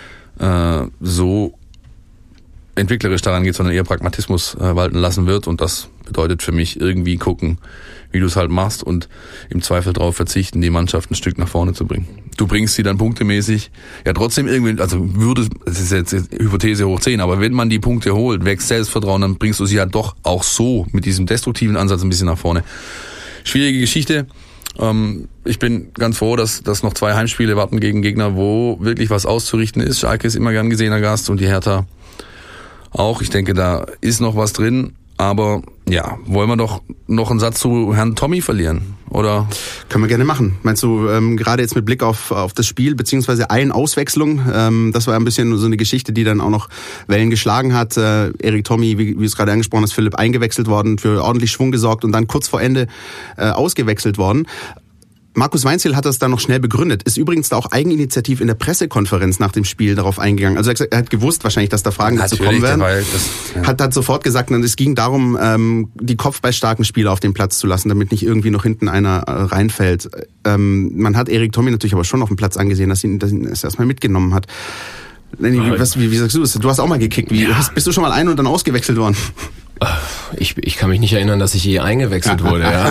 so entwicklerisch daran geht, sondern eher Pragmatismus walten lassen wird. Und das bedeutet für mich irgendwie gucken, wie du es halt machst und im Zweifel darauf verzichten, die Mannschaft ein Stück nach vorne zu bringen. Du bringst sie dann punktemäßig, ja trotzdem irgendwie, also das ist jetzt Hypothese hoch 10, aber wenn man die Punkte holt, wächst Selbstvertrauen, dann bringst du sie halt doch auch so mit diesem destruktiven Ansatz ein bisschen nach vorne. Schwierige Geschichte. Ich bin ganz froh, dass noch 2 Heimspiele warten gegen Gegner, wo wirklich was auszurichten ist. Schalke ist immer gern gesehener Gast und die Hertha auch. Ich denke, da ist noch was drin. Aber ja, wollen wir doch noch einen Satz zu Herrn Tommy verlieren, oder? Können wir gerne machen. Meinst du, gerade jetzt mit Blick auf das Spiel, beziehungsweise Auswechslung, das war ein bisschen so eine Geschichte, die dann auch noch Wellen geschlagen hat. Erik Tommy, wie du es gerade angesprochen hast, Philipp eingewechselt worden, für ordentlich Schwung gesorgt und dann kurz vor Ende ausgewechselt worden. Markus Weinzierl hat das dann noch schnell begründet. Ist übrigens da auch eigeninitiativ in der Pressekonferenz nach dem Spiel darauf eingegangen. Also er hat gewusst wahrscheinlich, dass da Fragen dazu kommen werden. Hat sofort gesagt, es ging darum, die kopfballstarken Spieler auf den Platz zu lassen, damit nicht irgendwie noch hinten einer reinfällt. Man hat Erik Tommy natürlich aber schon auf dem Platz angesehen, dass ihn das erstmal mitgenommen hat. Wie sagst du das? Du hast auch mal gekickt. Bist du schon mal ein- und dann ausgewechselt worden? Ich kann mich nicht erinnern, dass ich je eingewechselt wurde. Ja.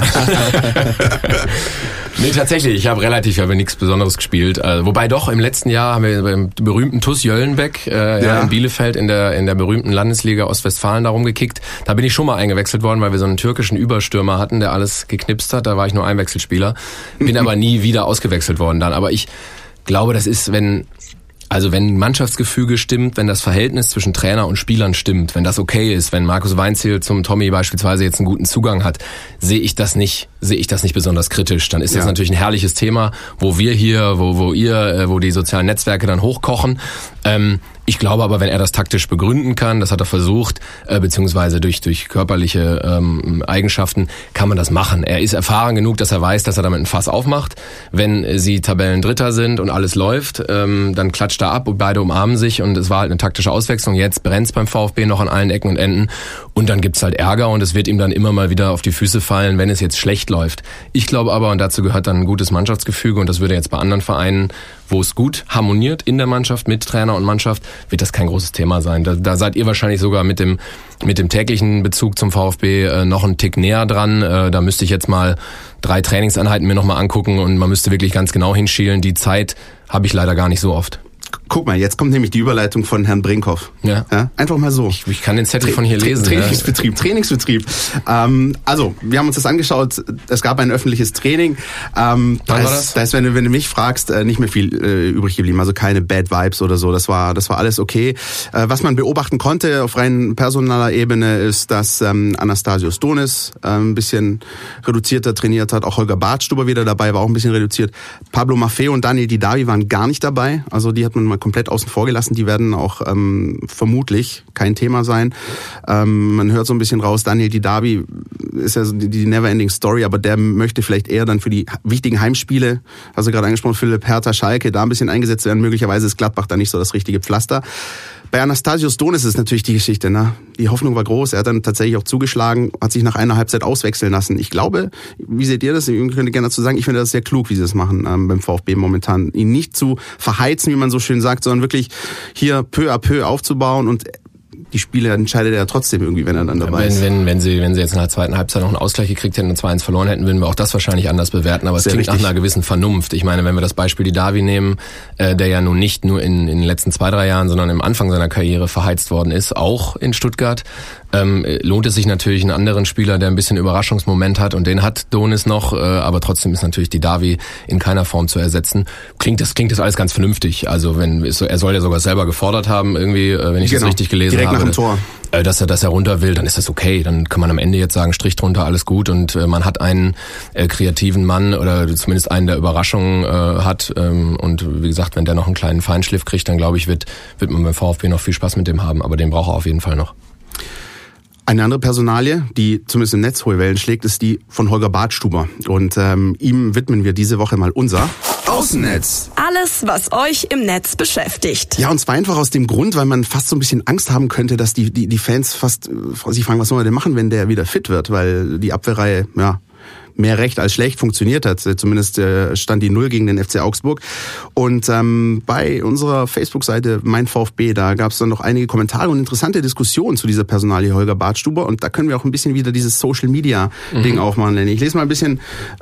Nee, tatsächlich. Ich habe nichts Besonderes gespielt. Wobei doch, im letzten Jahr haben wir beim berühmten TuS Jöllenbeck in Bielefeld in der berühmten Landesliga Ostwestfalen darum gekickt. Da bin ich schon mal eingewechselt worden, weil wir so einen türkischen Überstürmer hatten, der alles geknipst hat. Da war ich nur Einwechselspieler. Bin aber nie wieder ausgewechselt worden dann. Aber ich glaube, das ist, wenn Also wenn Mannschaftsgefüge stimmt, wenn das Verhältnis zwischen Trainer und Spielern stimmt, wenn das okay ist, wenn Markus Weinzierl zum Tommy beispielsweise jetzt einen guten Zugang hat, sehe ich das nicht besonders kritisch. Dann ist das natürlich ein herrliches Thema, wo wir hier, wo die sozialen Netzwerke dann hochkochen. Ich glaube aber, wenn er das taktisch begründen kann, das hat er versucht, beziehungsweise durch körperliche Eigenschaften, kann man das machen. Er ist erfahren genug, dass er weiß, dass er damit ein Fass aufmacht. Wenn sie Tabellendritter sind und alles läuft, dann klatscht er ab und beide umarmen sich und es war halt eine taktische Auswechslung. Jetzt brennt's beim VfB noch an allen Ecken und Enden und dann gibt's halt Ärger und es wird ihm dann immer mal wieder auf die Füße fallen, wenn es jetzt schlecht läuft. Ich glaube aber, und dazu gehört dann ein gutes Mannschaftsgefüge und das würde jetzt bei anderen Vereinen, wo es gut harmoniert in der Mannschaft, mit Trainer und Mannschaft, wird das kein großes Thema sein. Da seid ihr wahrscheinlich sogar mit dem täglichen Bezug zum VfB noch einen Tick näher dran. Da müsste ich jetzt mal 3 Trainingseinheiten mir nochmal angucken und man müsste wirklich ganz genau hinschielen. Die Zeit habe ich leider gar nicht so oft. Guck mal, jetzt kommt nämlich die Überleitung von Herrn Brinkhoff. Ja. Einfach mal so. Ich kann den Zettel von hier lesen. Trainingsbetrieb. Also, wir haben uns das angeschaut. Es gab ein öffentliches Training. Wann war das? Da ist, wenn du mich fragst, nicht mehr viel übrig geblieben. Also keine Bad Vibes oder so. Das war alles okay. Was man beobachten konnte auf rein personaler Ebene ist, dass Anastasios Donis ein bisschen reduzierter trainiert hat. Auch Holger Badstuber wieder dabei, war auch ein bisschen reduziert. Pablo Maffeo und Daniel Didavi waren gar nicht dabei. Also die hat man mal komplett außen vor gelassen. Die werden auch vermutlich kein Thema sein. Man hört so ein bisschen raus, Daniel Didavi ist ja so die Neverending Story, aber der möchte vielleicht eher dann für die wichtigen Heimspiele, also gerade angesprochen, Philipp, Hertha, Schalke, da ein bisschen eingesetzt werden. Möglicherweise ist Gladbach da nicht so das richtige Pflaster. Bei Anastasios Donis ist natürlich die Geschichte, ne? Die Hoffnung war groß, er hat dann tatsächlich auch zugeschlagen, hat sich nach einer Halbzeit auswechseln lassen. Ich glaube, wie seht ihr das? Ihr könnt gerne dazu sagen, ich finde das sehr klug, wie sie das machen beim VfB momentan. Ihn nicht zu verheizen, wie man so schön sagt, sondern wirklich hier peu à peu aufzubauen und die Spiele entscheidet er trotzdem irgendwie, wenn er dann dabei ist. Wenn sie jetzt in der zweiten Halbzeit noch einen Ausgleich gekriegt hätten und 2-1 verloren hätten, würden wir auch das wahrscheinlich anders bewerten. Aber es klingt nach einer gewissen Vernunft. Ich meine, wenn wir das Beispiel Didavi nehmen, der ja nun nicht nur in den letzten 2-3 Jahren, sondern im Anfang seiner Karriere verheizt worden ist, auch in Stuttgart, lohnt es sich natürlich einen anderen Spieler, der ein bisschen Überraschungsmoment hat und den hat Donis noch, aber trotzdem ist natürlich Didavi in keiner Form zu ersetzen. Klingt das alles ganz vernünftig. Also er soll ja sogar selber gefordert haben, irgendwie, wenn ich das richtig gelesen habe. Nach dem Tor. Dass er runter will, dann ist das okay. Dann kann man am Ende jetzt sagen, Strich drunter, alles gut und man hat einen kreativen Mann oder zumindest einen, der Überraschungen hat und wie gesagt, wenn der noch einen kleinen Feinschliff kriegt, dann glaube ich, wird man beim VfB noch viel Spaß mit dem haben, aber den braucht er auf jeden Fall noch. Eine andere Personalie, die zumindest im Netz hohe Wellen schlägt, ist die von Holger Badstuber. Und ihm widmen wir diese Woche mal unser Außennetz. Alles, was euch im Netz beschäftigt. Ja, und zwar einfach aus dem Grund, weil man fast so ein bisschen Angst haben könnte, dass die Fans fast sich fragen, was soll er denn machen, wenn der wieder fit wird? Weil die Abwehrreihe, ja, mehr recht als schlecht funktioniert hat. Zumindest stand die 0 gegen den FC Augsburg. Und bei unserer Facebook-Seite Mein VfB, da gab es dann noch einige Kommentare und interessante Diskussionen zu dieser Personalie Holger Badstuber. Und da können wir auch ein bisschen wieder dieses Social-Media-Ding aufmachen. Ich lese mal ein bisschen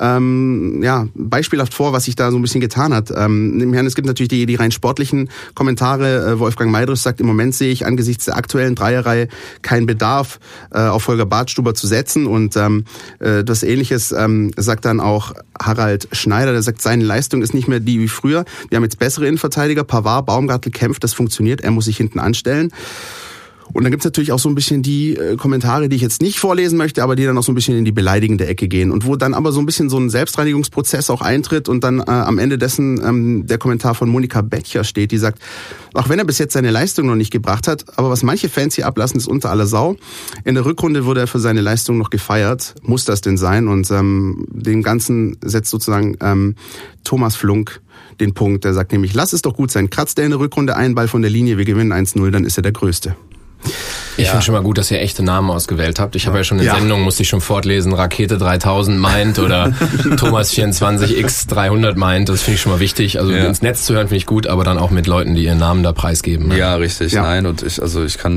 beispielhaft vor, was sich da so ein bisschen getan hat. Es gibt natürlich die rein sportlichen Kommentare. Wolfgang Meidrich sagt, im Moment sehe ich angesichts der aktuellen Dreierreihe keinen Bedarf, auf Holger Badstuber zu setzen. Und das Ähnliches sagt dann auch Harald Schneider, der sagt, seine Leistung ist nicht mehr die wie früher. Wir haben jetzt bessere Innenverteidiger, Pavard, Baumgartl kämpft, das funktioniert, er muss sich hinten anstellen. Und dann gibt's natürlich auch so ein bisschen die Kommentare, die ich jetzt nicht vorlesen möchte, aber die dann auch so ein bisschen in die beleidigende Ecke gehen und wo dann aber so ein bisschen so ein Selbstreinigungsprozess auch eintritt und dann am Ende dessen der Kommentar von Monika Bettcher steht, die sagt, auch wenn er bis jetzt seine Leistung noch nicht gebracht hat, aber was manche Fans hier ablassen, ist unter aller Sau. In der Rückrunde wurde er für seine Leistung noch gefeiert. Muss das denn sein? Und dem Ganzen setzt sozusagen Thomas Flunk den Punkt, der sagt nämlich, lass es doch gut sein, kratzt er in der Rückrunde einen Ball von der Linie, wir gewinnen 1-0, dann ist er der Größte. Ich finde schon mal gut, dass ihr echte Namen ausgewählt habt. Ich habe ja schon in Sendungen, musste ich schon fortlesen, Rakete 3000 meint oder Thomas 24x300 meint. Das finde ich schon mal wichtig. Also ins Netz zu hören finde ich gut, aber dann auch mit Leuten, die ihren Namen da preisgeben. Ne? Ja, richtig. Ja. Nein, und ich kann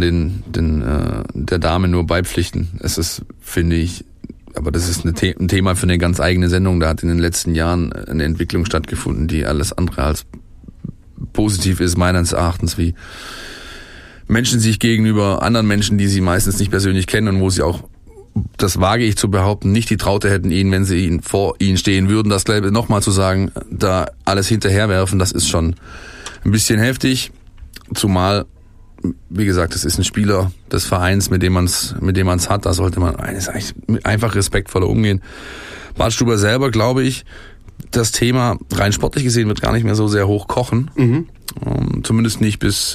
der Dame nur beipflichten. Es ist, finde ich, aber das ist ein Thema für eine ganz eigene Sendung. Da hat in den letzten Jahren eine Entwicklung stattgefunden, die alles andere als positiv ist, meines Erachtens, wie Menschen sich gegenüber anderen Menschen, die sie meistens nicht persönlich kennen und wo sie auch, das wage ich zu behaupten, nicht die Traute hätten, ihnen, wenn sie vor ihnen stehen würden, das gleich nochmal zu sagen, da alles hinterherwerfen, das ist schon ein bisschen heftig, zumal, wie gesagt, es ist ein Spieler des Vereins, mit dem man's hat, da sollte man einfach respektvoller umgehen. Badstuber selber, glaube ich, das Thema rein sportlich gesehen wird gar nicht mehr so sehr hoch kochen. Zumindest nicht bis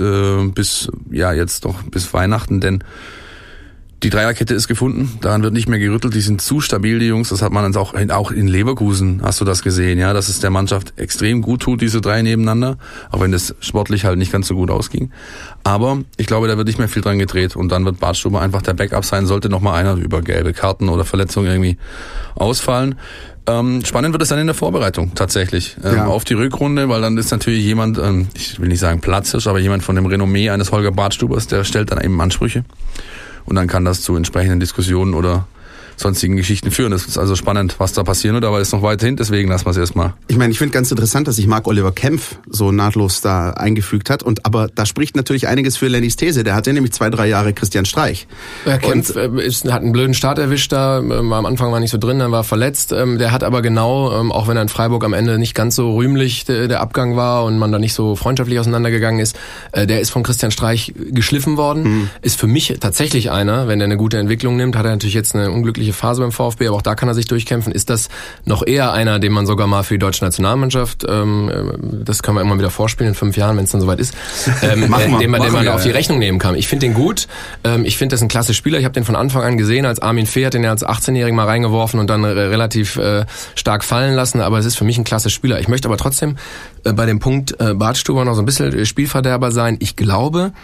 Weihnachten, denn die Dreierkette ist gefunden, daran wird nicht mehr gerüttelt, die sind zu stabil, die Jungs, das hat man auch in Leverkusen, hast du das gesehen, ja, dass es der Mannschaft extrem gut tut, diese drei nebeneinander, auch wenn das sportlich halt nicht ganz so gut ausging. Aber ich glaube, da wird nicht mehr viel dran gedreht und dann wird Badstuber einfach der Backup sein, sollte nochmal einer über gelbe Karten oder Verletzungen irgendwie ausfallen. Spannend wird es dann in der Vorbereitung tatsächlich auf die Rückrunde, weil dann ist natürlich jemand, ich will nicht sagen Platzhirsch, aber jemand von dem Renommee eines Holger Badstubers, der stellt dann eben Ansprüche. Und dann kann das zu entsprechenden Diskussionen oder sonstigen Geschichten führen. Das ist also spannend, was da passieren wird, aber ist noch weiterhin, deswegen lassen wir es erstmal. Ich meine, ich finde ganz interessant, dass sich Marc-Oliver Kempf so nahtlos da eingefügt hat. Aber da spricht natürlich einiges für Lennys These. Der hatte nämlich 2-3 Jahre Christian Streich. Ja, Kempf hat einen blöden Start erwischt da. Am Anfang war nicht so drin, dann war verletzt. Der hat aber genau, auch wenn er in Freiburg am Ende nicht ganz so rühmlich der Abgang war und man da nicht so freundschaftlich auseinandergegangen ist, der ist von Christian Streich geschliffen worden. Ist für mich tatsächlich einer, wenn der eine gute Entwicklung nimmt, hat er natürlich jetzt eine unglückliche Phase beim VfB, aber auch da kann er sich durchkämpfen. Ist das noch eher einer, den man sogar mal für die deutsche Nationalmannschaft, das können wir immer wieder vorspielen in 5 Jahren, wenn es dann soweit ist, den man auf die Rechnung nehmen kann. Ich finde den gut. Ich finde, das ist ein klasse Spieler. Ich habe den von Anfang an gesehen, als Armin Fee hat den ja als 18-Jährigen mal reingeworfen und dann relativ stark fallen lassen, aber es ist für mich ein klasse Spieler. Ich möchte aber trotzdem bei dem Punkt Badstuber noch so ein bisschen Spielverderber sein. Ich glaube,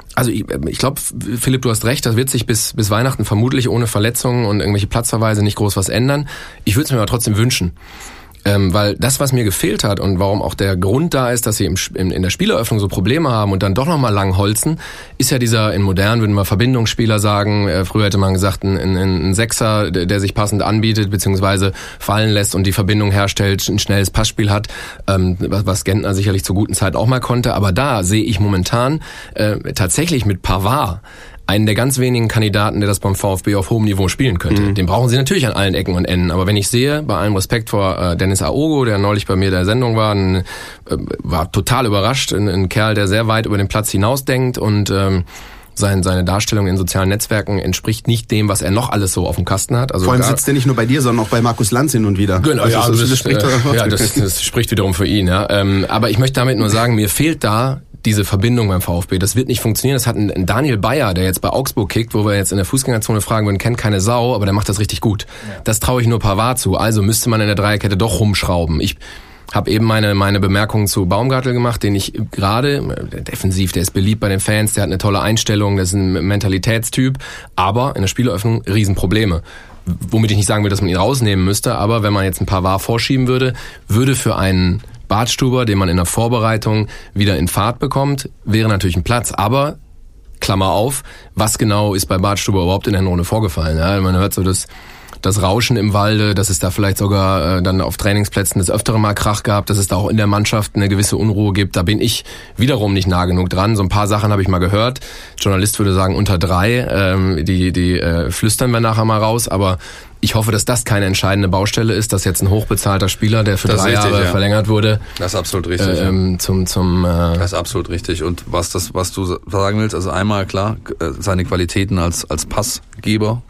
Philipp, du hast recht, das wird sich bis Weihnachten vermutlich ohne Verletzungen und irgendwelche Platzverweise nicht groß was ändern. Ich würde es mir aber trotzdem wünschen. Weil das, was mir gefehlt hat und warum auch der Grund da ist, dass sie in der Spieleröffnung so Probleme haben und dann doch nochmal lang holzen, ist ja dieser, in modern würden wir Verbindungsspieler sagen, früher hätte man gesagt, ein Sechser, der sich passend anbietet, beziehungsweise fallen lässt und die Verbindung herstellt, ein schnelles Passspiel hat, was Gentner sicherlich zur guten Zeit auch mal konnte. Aber da sehe ich momentan tatsächlich mit Pavard einen der ganz wenigen Kandidaten, der das beim VfB auf hohem Niveau spielen könnte. Den brauchen sie natürlich an allen Ecken und Enden. Aber wenn ich sehe, bei allem Respekt vor Dennis Aogo, der neulich bei mir in der Sendung war, war total überrascht. Ein Kerl, der sehr weit über den Platz hinausdenkt und seine Darstellung in sozialen Netzwerken entspricht nicht dem, was er noch alles so auf dem Kasten hat. Also vor allem sitzt er nicht nur bei dir, sondern auch bei Markus Lanz hin und wieder. Genau, das spricht wiederum für ihn. Ja. Aber ich möchte damit nur sagen, mir fehlt da diese Verbindung beim VfB. Das wird nicht funktionieren. Das hat ein Daniel Bayer, der jetzt bei Augsburg kickt, wo wir jetzt in der Fußgängerzone fragen würden, kennt keine Sau, aber der macht das richtig gut. Ja. Das traue ich nur Pavard zu. Also müsste man in der Dreierkette doch rumschrauben. Ich habe eben meine Bemerkungen zu Baumgartel gemacht, den ich gerade, defensiv, der ist beliebt bei den Fans, der hat eine tolle Einstellung, der ist ein Mentalitätstyp, aber in der Spieleröffnung Riesenprobleme. Womit ich nicht sagen will, dass man ihn rausnehmen müsste, aber wenn man jetzt ein Pavard vorschieben würde für einen Badstuber, den man in der Vorbereitung wieder in Fahrt bekommt, wäre natürlich ein Platz. Aber, Klammer auf, was genau ist bei Badstuber überhaupt in der Runde vorgefallen? Ja, man hört so das Rauschen im Walde, dass es da vielleicht sogar dann auf Trainingsplätzen des Öfteren mal Krach gab, dass es da auch in der Mannschaft eine gewisse Unruhe gibt. Da bin ich wiederum nicht nah genug dran. So ein paar Sachen habe ich mal gehört. Journalist würde sagen unter 3. Die flüstern wir nachher mal raus, aber ich hoffe, dass das keine entscheidende Baustelle ist, dass jetzt ein hochbezahlter Spieler, der für 3 Jahre verlängert wurde. Das ist absolut richtig. Das ist absolut richtig. Und was du sagen willst, also einmal klar, seine Qualitäten als Passgeber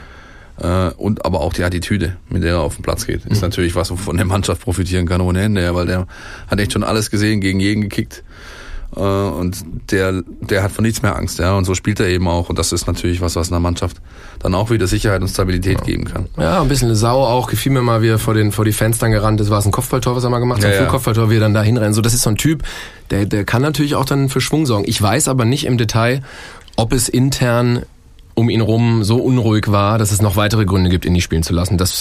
und aber auch die Attitüde, mit der er auf den Platz geht, ist natürlich was, wovon der Mannschaft profitieren kann ohne Ende, weil der hat echt schon alles gesehen, gegen jeden gekickt. Und der hat vor nichts mehr Angst, ja, und so spielt er eben auch, und das ist natürlich was einer Mannschaft dann auch wieder Sicherheit und Stabilität geben kann. Ja, ein bisschen eine Sau auch, gefiel mir mal, wie er vor die Fans dann gerannt ist, war es ein Kopfballtor, was er mal gemacht hat, ein Flugkopfballtor, wie er dann da hinrennt, so, das ist so ein Typ, der kann natürlich auch dann für Schwung sorgen. Ich weiß aber nicht im Detail, ob es intern um ihn rum so unruhig war, dass es noch weitere Gründe gibt, ihn nicht spielen zu lassen. Das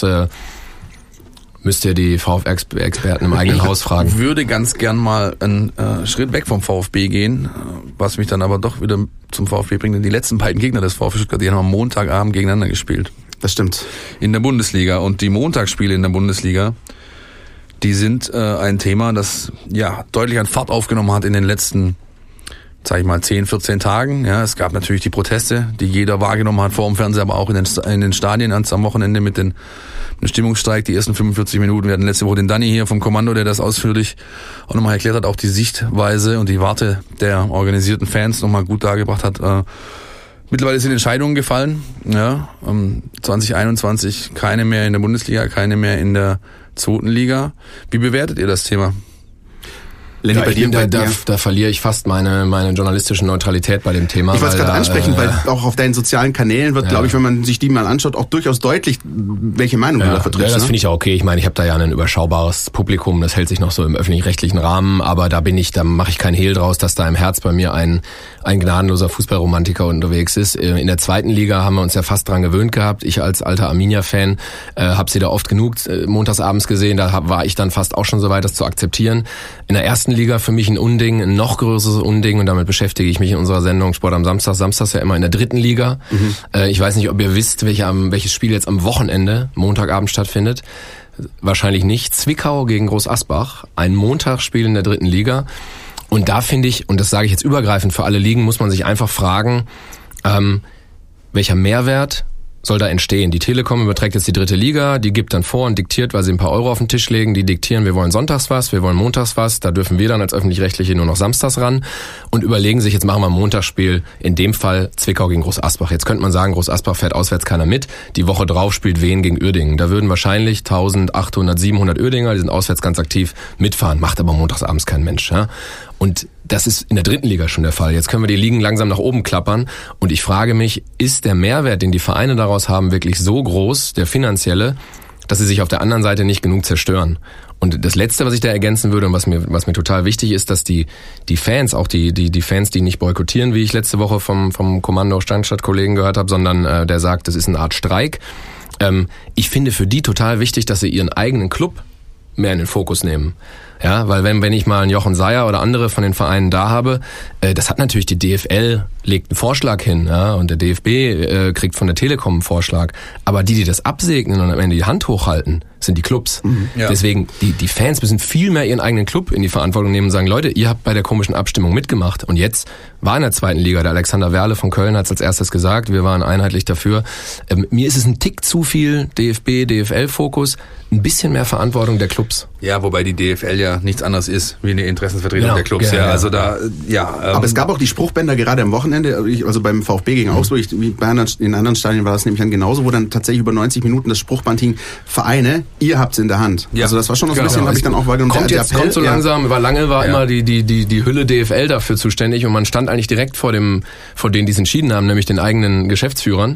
müsst ihr die VfB-Experten im eigenen Haus fragen. Ich würde ganz gern mal einen Schritt weg vom VfB gehen, was mich dann aber doch wieder zum VfB bringt. Denn die letzten beiden Gegner des VfB Stuttgart, die haben am Montagabend gegeneinander gespielt. Das stimmt. In der Bundesliga. Und die Montagsspiele in der Bundesliga, die sind ein Thema, das ja deutlich an Fahrt aufgenommen hat in den letzten, sag ich mal, 10, 14 Tagen. Ja, es gab natürlich die Proteste, die jeder wahrgenommen hat vor dem Fernseher, aber auch in den Stadien am Wochenende mit ein Stimmungsstreik, die ersten 45 Minuten. Wir hatten letzte Woche den Danny hier vom Kommando, der das ausführlich auch nochmal erklärt hat, auch die Sichtweise und die Warte der organisierten Fans nochmal gut dargebracht hat. Mittlerweile sind Entscheidungen gefallen. Ja, 2021 keine mehr in der Bundesliga, keine mehr in der 2. Liga. Wie bewertet ihr das Thema? Lenny, da verliere ich fast meine journalistische Neutralität bei dem Thema. Ich wollte es gerade ansprechen, weil auch auf deinen sozialen Kanälen wird, glaube ich, wenn man sich die mal anschaut, auch durchaus deutlich, welche Meinung du da vertrittst. Ja, das finde ich auch okay. Ich meine, ich habe da ja ein überschaubares Publikum, das hält sich noch so im öffentlich-rechtlichen Rahmen, aber da mache ich kein Hehl draus, dass da im Herz bei mir ein gnadenloser Fußballromantiker unterwegs ist. In der 2. Liga haben wir uns ja fast dran gewöhnt gehabt. Ich als alter Arminia-Fan habe sie da oft genug montagsabends gesehen. Da war ich dann fast auch schon so weit, das zu akzeptieren. In der 1. Liga für mich ein Unding, ein noch größeres Unding, und damit beschäftige ich mich in unserer Sendung Sport am Samstag. Samstags ja immer in der 3. Liga. Ich weiß nicht, ob ihr wisst, welches Spiel jetzt am Wochenende, Montagabend stattfindet. Wahrscheinlich nicht. Zwickau gegen Groß Asbach. Ein Montagsspiel in der 3. Liga. Und da finde ich, und das sage ich jetzt übergreifend für alle Ligen, muss man sich einfach fragen, welcher Mehrwert soll da entstehen? Die Telekom überträgt jetzt die 3. Liga, die gibt dann vor und diktiert, weil sie ein paar Euro auf den Tisch legen, die diktieren, wir wollen sonntags was, wir wollen montags was, da dürfen wir dann als Öffentlich-Rechtliche nur noch samstags ran und überlegen sich, jetzt machen wir ein Montagsspiel, in dem Fall Zwickau gegen Groß Asbach. Jetzt könnte man sagen, Groß Asbach fährt auswärts keiner mit, die Woche drauf spielt Wien gegen Uerdingen. Da würden wahrscheinlich 1800, 700 Uerdinger, die sind auswärts ganz aktiv, mitfahren, macht aber montagsabends kein Mensch. Ja? Und das ist in der 3. Liga schon der Fall. Jetzt können wir die Ligen langsam nach oben klappern. Und ich frage mich, ist der Mehrwert, den die Vereine daraus haben, wirklich so groß, der finanzielle, dass sie sich auf der anderen Seite nicht genug zerstören? Und das Letzte, was ich da ergänzen würde und was mir total wichtig ist, dass die Fans, auch die Fans, die nicht boykottieren, wie ich letzte Woche vom Kommando Steinstadt-Kollegen gehört habe, sondern der sagt, das ist eine Art Streik. Ich finde für die total wichtig, dass sie ihren eigenen Club mehr in den Fokus nehmen. Ja, weil wenn ich mal einen Jochen Seyer oder andere von den Vereinen da habe, das hat natürlich die DFL legt einen Vorschlag hin, ja, und der DFB kriegt von der Telekom einen Vorschlag, aber die das absegnen und am Ende die Hand hochhalten, sind die Clubs. Ja. Deswegen, die Fans müssen viel mehr ihren eigenen Club in die Verantwortung nehmen und sagen, Leute, ihr habt bei der komischen Abstimmung mitgemacht und jetzt war in der 2. Liga, der Alexander Werle von Köln hat es als erstes gesagt, wir waren einheitlich dafür. Mir ist es ein Tick zu viel DFB, DFL-Fokus, ein bisschen mehr Verantwortung der Clubs. Ja, wobei die DFL ja nichts anderes ist wie eine Interessensvertretung der Clubs. Ja, also da, aber es gab auch die Spruchbänder gerade am Wochenende, also beim VfB gegen Augsburg, wie in anderen Stadien war das nämlich dann genauso, wo dann tatsächlich über 90 Minuten das Spruchband hing, Vereine, ihr habt's in der Hand. Ja. Also das war schon noch so ein bisschen, habe ich dann auch wahrgenommen. Kommt so langsam, lange war immer die Hülle DFL dafür zuständig und man stand eigentlich direkt vor denen, die es entschieden haben, nämlich den eigenen Geschäftsführern.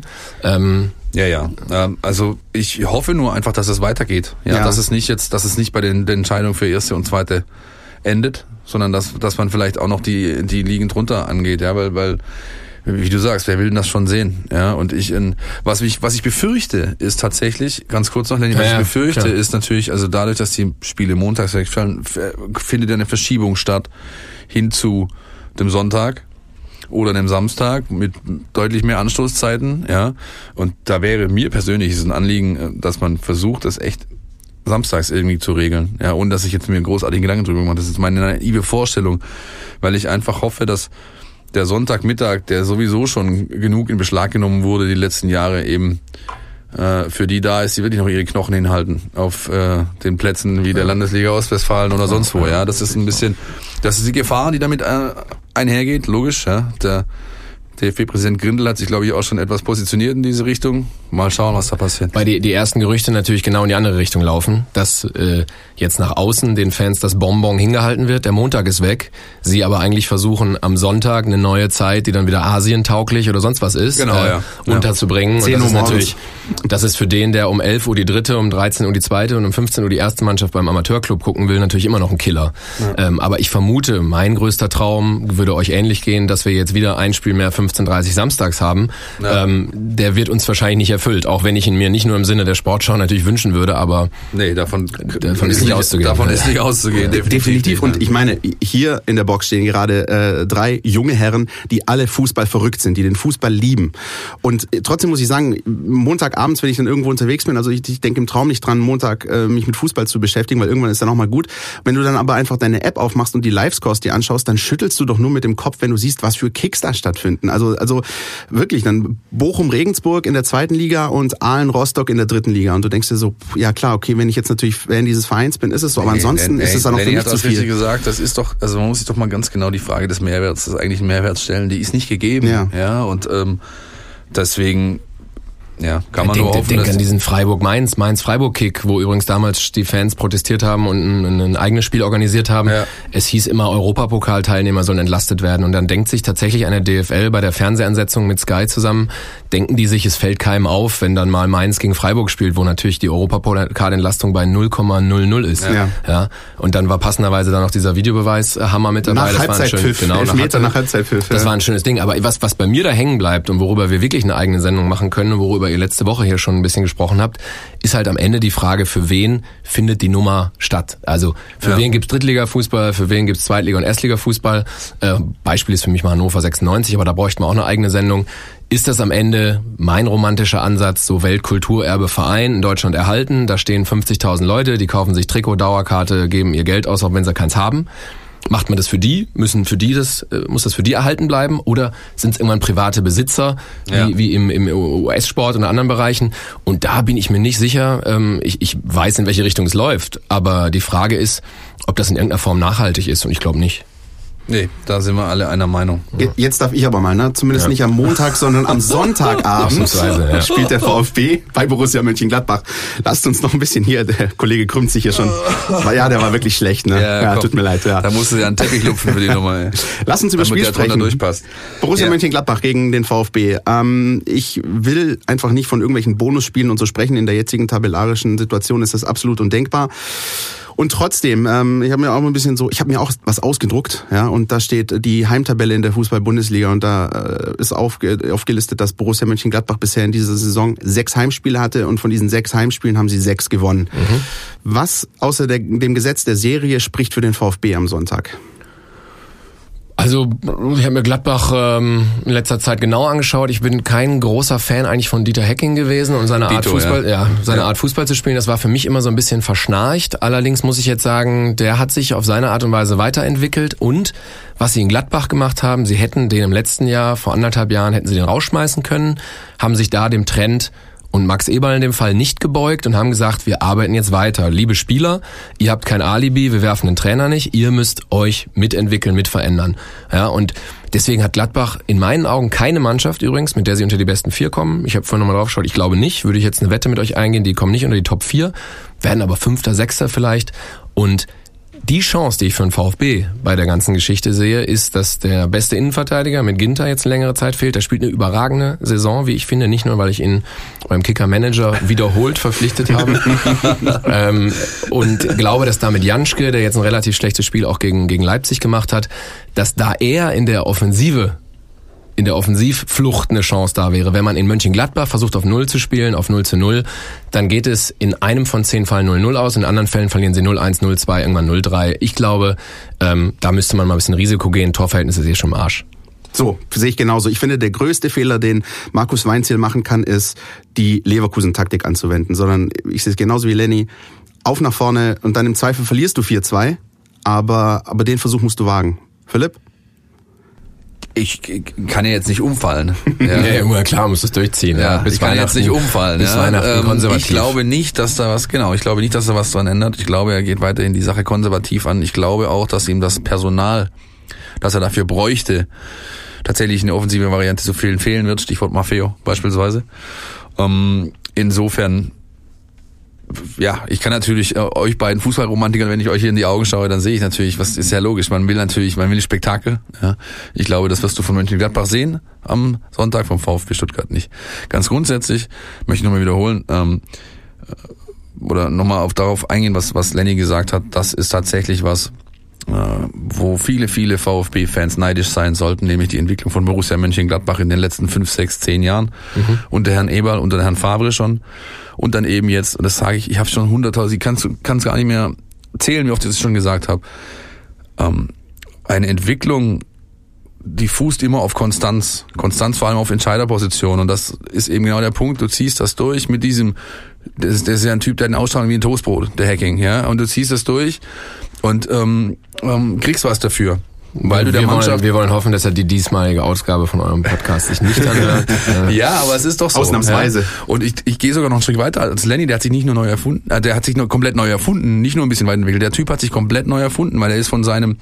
Also ich hoffe nur einfach, dass es weitergeht. Ja, dass es nicht bei den Entscheidungen für 1. und 2. endet, sondern dass man vielleicht auch noch die Ligen drunter angeht, ja, weil wie du sagst, wer will denn das schon sehen? Ja, und was ich befürchte, ist tatsächlich, ganz kurz noch, Lenny, ist natürlich, also dadurch, dass die Spiele montags wegfallen, findet eine Verschiebung statt hin zu dem Sonntag oder dem Samstag mit deutlich mehr Anstoßzeiten, ja. Und da wäre mir persönlich ein Anliegen, dass man versucht, das echt samstags irgendwie zu regeln, ja, ohne dass ich jetzt mir einen großartigen Gedanken drüber mache. Das ist meine naive Vorstellung, weil ich einfach hoffe, dass der Sonntagmittag, der sowieso schon genug in Beschlag genommen wurde die letzten Jahre, eben für die da ist, die wirklich noch ihre Knochen hinhalten auf den Plätzen wie der Landesliga Ostwestfalen oder sonst wo. Ja, das ist die Gefahr, die damit einhergeht, logisch. Ja, der DFB-Präsident Grindel hat sich, glaube ich, auch schon etwas positioniert in diese Richtung. Mal schauen, was da passiert. Weil die ersten Gerüchte natürlich genau in die andere Richtung laufen, dass jetzt nach außen den Fans das Bonbon hingehalten wird, der Montag ist weg, sie aber eigentlich versuchen, am Sonntag eine neue Zeit, die dann wieder asientauglich oder sonst was ist, unterzubringen. Und das ist für den, der um 11 Uhr die 3., um 13 Uhr die 2. und um 15 Uhr die erste Mannschaft beim Amateurclub gucken will, natürlich immer noch ein Killer. Ja. Aber ich vermute, mein größter Traum würde euch ähnlich gehen, dass wir jetzt wieder ein Spiel mehr 15:30 samstags haben. Ja. Der wird uns wahrscheinlich nicht erfüllt, auch wenn ich ihn mir nicht nur im Sinne der Sportschau natürlich wünschen würde, aber davon ist nicht auszugehen. Davon ist nicht auszugehen, definitiv. Und ich meine, hier in der Box stehen gerade 3 junge Herren, die alle Fußball verrückt sind, die den Fußball lieben. Und trotzdem muss ich sagen, Montagabends, wenn ich dann irgendwo unterwegs bin, also ich denke im Traum nicht dran, Montag mich mit Fußball zu beschäftigen, weil irgendwann ist dann auch mal gut. Wenn du dann aber einfach deine App aufmachst und die Livescores dir anschaust, dann schüttelst du doch nur mit dem Kopf, wenn du siehst, was für Kicks da stattfinden. Also Also wirklich dann Bochum-Regensburg in der 2. Liga und Aalen-Rostock in der 3. Liga. Und du denkst dir so, ja klar, okay, wenn ich jetzt natürlich Fan dieses Vereins bin, ist es so. Aber ansonsten ist es dann auch für mich zu viel. Richtig gesagt, das ist doch, also man muss sich doch mal ganz genau die Frage des Mehrwerts, des eigentlichen Mehrwerts stellen, die ist nicht gegeben. Ja, und deswegen kann man nur hoffen, denk an diesen Mainz-Freiburg-Kick, wo übrigens damals die Fans protestiert haben und ein eigenes Spiel organisiert haben. Ja. Es hieß immer, Europapokalteilnehmer sollen entlastet werden. Und dann denkt sich tatsächlich eine DFL bei der Fernsehansetzung mit Sky zusammen, denken die sich, es fällt keinem auf, wenn dann mal Mainz gegen Freiburg spielt, wo natürlich die Europapokalentlastung bei 0,00 ist. Ja. Und dann war passenderweise dann noch dieser Videobeweis-Hammer mit dabei. Nach Halbzeitpfiff. Nach Halbzeitpfiff. Das war ein schönes Ding. Aber was bei mir da hängen bleibt und worüber wir wirklich eine eigene Sendung machen können, worüber ihr letzte Woche hier schon ein bisschen gesprochen habt, ist halt am Ende die Frage, für wen findet die Nummer statt? Also für wen gibt's Drittliga-Fußball, für wen gibt's Zweitliga- und Erstliga-Fußball? Beispiel ist für mich mal Hannover 96, aber da bräuchten wir auch eine eigene Sendung. Ist das am Ende mein romantischer Ansatz, so Weltkulturerbe-Verein in Deutschland erhalten? Da stehen 50.000 Leute, die kaufen sich Trikot, Dauerkarte, geben ihr Geld aus, auch wenn sie keins haben. Macht man das für die? Muss das für die erhalten bleiben? Oder sind es irgendwann private Besitzer, wie im US-Sport und anderen Bereichen? Und da bin ich mir nicht sicher. Ich weiß, in welche Richtung es läuft. Aber die Frage ist, ob das in irgendeiner Form nachhaltig ist. Und ich glaube nicht. Nee, da sind wir alle einer Meinung. Jetzt darf ich aber mal, ne? Zumindest nicht am Montag, sondern am Sonntagabend spielt der VfB bei Borussia Mönchengladbach. Lasst uns noch ein bisschen hier, der Kollege krümmt sich hier schon. Der war wirklich schlecht, ne? Ja, tut mir leid. Ja. Da musst du ja einen Teppich lupfen für die Nummer. Ey. Lass uns über Spiel sprechen. Borussia Mönchengladbach gegen den VfB. Ich will einfach nicht von irgendwelchen Bonusspielen und so sprechen. In der jetzigen tabellarischen Situation ist das absolut undenkbar. Und trotzdem, ich habe mir auch was ausgedruckt, ja, und da steht die Heimtabelle in der Fußball-Bundesliga und da ist aufgelistet, dass Borussia Mönchengladbach bisher in dieser Saison 6 Heimspiele hatte und von diesen 6 Heimspielen haben sie 6 gewonnen. Was außer dem Gesetz der Serie spricht für den VfB am Sonntag? Also ich habe mir Gladbach in letzter Zeit genau angeschaut. Ich bin kein großer Fan eigentlich von Dieter Hecking gewesen und seiner Art Fußball, Art Fußball zu spielen. Das war für mich immer so ein bisschen verschnarcht. Allerdings muss ich jetzt sagen, der hat sich auf seine Art und Weise weiterentwickelt und was sie in Gladbach gemacht haben, sie hätten den im letzten Jahr, vor 1,5 Jahren, hätten sie den rausschmeißen können, haben sich da dem Trend und Max Eberl in dem Fall nicht gebeugt und haben gesagt, wir arbeiten jetzt weiter. Liebe Spieler, ihr habt kein Alibi, wir werfen den Trainer nicht, ihr müsst euch mitentwickeln, mitverändern. Ja, und deswegen hat Gladbach in meinen Augen keine Mannschaft übrigens, mit der sie unter die besten 4 kommen. Ich habe vorhin nochmal drauf geschaut, ich glaube nicht, würde ich jetzt eine Wette mit euch eingehen, die kommen nicht unter die Top 4, werden aber 5., 6. vielleicht. Und die Chance, die ich für den VfB bei der ganzen Geschichte sehe, ist, dass der beste Innenverteidiger mit Ginter jetzt eine längere Zeit fehlt. Der spielt eine überragende Saison, wie ich finde. Nicht nur, weil ich ihn beim Kicker-Manager wiederholt verpflichtet habe. Und glaube, dass da mit Janschke, der jetzt ein relativ schlechtes Spiel auch gegen Leipzig gemacht hat, dass da eher in der Offensivflucht eine Chance da wäre. Wenn man in Mönchengladbach versucht auf 0 zu spielen, auf 0:0, dann geht es in einem von 10 Fällen 0:0 aus, in anderen Fällen verlieren sie 0:1, 0:2, irgendwann 0:3. Ich glaube, da müsste man mal ein bisschen Risiko gehen. Torverhältnis ist schon im Arsch. So, sehe ich genauso. Ich finde, der größte Fehler, den Markus Weinzierl machen kann, ist, die Leverkusen-Taktik anzuwenden. Sondern ich sehe es genauso wie Lenny. Auf nach vorne und dann im Zweifel verlierst du 4:2, aber den Versuch musst du wagen. Philipp? Ich kann ja jetzt nicht umfallen. Ja, klar, muss es durchziehen. Bis ich kann jetzt nicht umfallen. Bis Weihnachten konservativ. Ich glaube nicht, dass da was dran ändert. Ich glaube, er geht weiterhin die Sache konservativ an. Ich glaube auch, dass ihm das Personal, das er dafür bräuchte, tatsächlich eine offensive Variante so vielen fehlen wird. Stichwort Maffeo beispielsweise. Insofern, ich kann natürlich euch beiden Fußballromantikern, wenn ich euch hier in die Augen schaue, dann sehe ich natürlich, was ist ja logisch, man will Spektakel. Ja. Ich glaube, das wirst du von Mönchengladbach sehen am Sonntag, vom VfB Stuttgart nicht. Ganz grundsätzlich möchte ich nochmal wiederholen, oder nochmal darauf eingehen, was Lenny gesagt hat. Das ist tatsächlich was, wo viele VfB-Fans neidisch sein sollten, nämlich die Entwicklung von Borussia Mönchengladbach in den letzten 5, 6, 10 Jahren. Unter Herrn Eberl, unter Herrn Favre schon. Und dann eben jetzt, und das sage ich habe schon 100.000, ich kann es gar nicht mehr zählen, wie oft ich das schon gesagt habe. Eine Entwicklung, die fußt immer auf Konstanz vor allem auf Entscheiderposition, und das ist eben genau der Punkt. Du ziehst das durch mit diesem, das ist ja ein Typ, der hat eine Ausstrahlung wie ein Toastbrot, der Hacking, ja, und du ziehst das durch und kriegst was dafür. Weil du der Mannschaft... Wir wollen hoffen, dass er die diesmalige Ausgabe von eurem Podcast sich nicht anhört. Ja, aber es ist doch so. Ausnahmsweise. Ja. Und ich gehe sogar noch einen Schritt weiter als Lenny, der hat sich nicht nur neu erfunden, der hat sich noch komplett neu erfunden, nicht nur ein bisschen weiterentwickelt. Der Typ hat sich komplett neu erfunden, weil er ist von seinem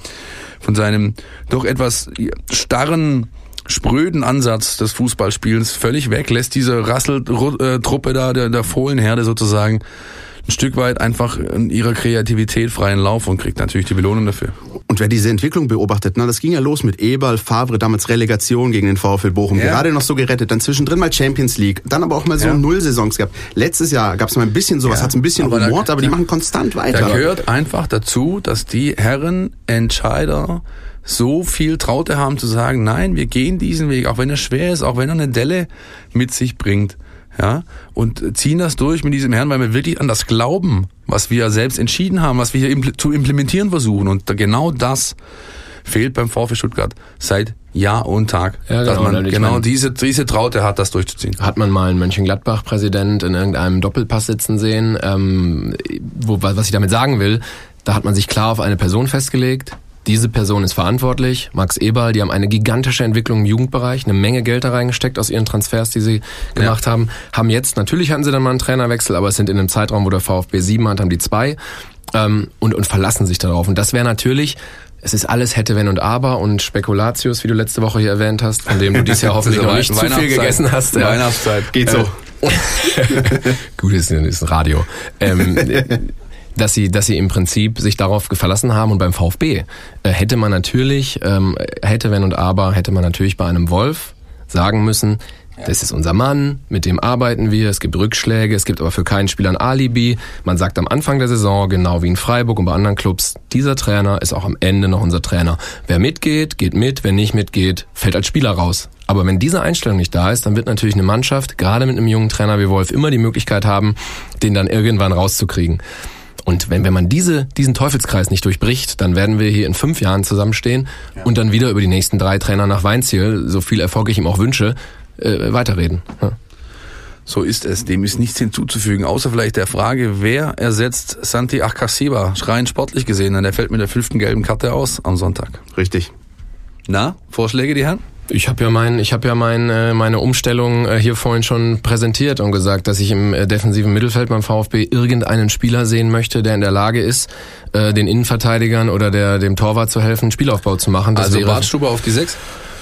doch etwas starren, spröden Ansatz des Fußballspielens völlig weg, lässt diese Rasseltruppe da, der Fohlenherde sozusagen, ein Stück weit einfach in ihrer Kreativität freien Lauf und kriegt natürlich die Belohnung dafür. Und wer diese Entwicklung beobachtet, das ging ja los mit Eberl, Favre, damals Relegation gegen den VfL Bochum, gerade noch so gerettet, dann zwischendrin mal Champions League, dann aber auch mal so Nullsaisons gehabt. Letztes Jahr gab es mal ein bisschen sowas, hat es ein bisschen rumort, aber die machen konstant weiter. Da gehört einfach dazu, dass die Herren Entscheider so viel Traute haben zu sagen, nein, wir gehen diesen Weg, auch wenn er schwer ist, auch wenn er eine Delle mit sich bringt. Ja, und ziehen das durch mit diesem Herrn, weil wir wirklich an das glauben, was wir selbst entschieden haben, was wir hier zu implementieren versuchen. Und genau das fehlt beim VfB Stuttgart seit Jahr und Tag. Ja, dass man diese Traute hat, das durchzuziehen. Hat man mal einen Mönchengladbach-Präsident in irgendeinem Doppelpass sitzen sehen, was ich damit sagen will, da hat man sich klar auf eine Person festgelegt. Diese Person ist verantwortlich, Max Eberl, die haben eine gigantische Entwicklung im Jugendbereich, eine Menge Geld da reingesteckt aus ihren Transfers, die sie gemacht haben. Haben jetzt, natürlich hatten sie dann mal einen Trainerwechsel, aber es sind in einem Zeitraum, wo der VfB 7 hat, haben die 2 und verlassen sich darauf. Und das wäre natürlich, es ist alles hätte, wenn und aber und Spekulatius, wie du letzte Woche hier erwähnt hast, von dem du dieses Jahr hoffentlich noch nicht zu viel gegessen hast. Weihnachtszeit. Geht so. Gut, ist ein Radio. Dass sie im Prinzip sich darauf verlassen haben und beim VfB hätte man natürlich, hätte wenn und aber, hätte man natürlich bei einem Wolf sagen müssen, das ist unser Mann, mit dem arbeiten wir, es gibt Rückschläge, es gibt aber für keinen Spieler ein Alibi. Man sagt am Anfang der Saison, genau wie in Freiburg und bei anderen Clubs, dieser Trainer ist auch am Ende noch unser Trainer. Wer mitgeht, geht mit, wer nicht mitgeht, fällt als Spieler raus. Aber wenn diese Einstellung nicht da ist, dann wird natürlich eine Mannschaft, gerade mit einem jungen Trainer wie Wolf, immer die Möglichkeit haben, den dann irgendwann rauszukriegen. Und wenn man diesen Teufelskreis nicht durchbricht, dann werden wir hier in 5 Jahren zusammenstehen und dann wieder über die nächsten 3 Trainer nach Weinziel, so viel Erfolg ich ihm auch wünsche, weiterreden. Ja. So ist es. Dem ist nichts hinzuzufügen, außer vielleicht der Frage, wer ersetzt Santi Askasiba, rein sportlich gesehen, denn der fällt mit der 5. gelben Karte aus am Sonntag. Richtig. Na, Vorschläge, die Herren? Ich habe ja meine Umstellung hier vorhin schon präsentiert und gesagt, dass ich im defensiven Mittelfeld beim VfB irgendeinen Spieler sehen möchte, der in der Lage ist, den Innenverteidigern oder dem Torwart zu helfen, einen Spielaufbau zu machen. Das also Bartstuber auf die 6?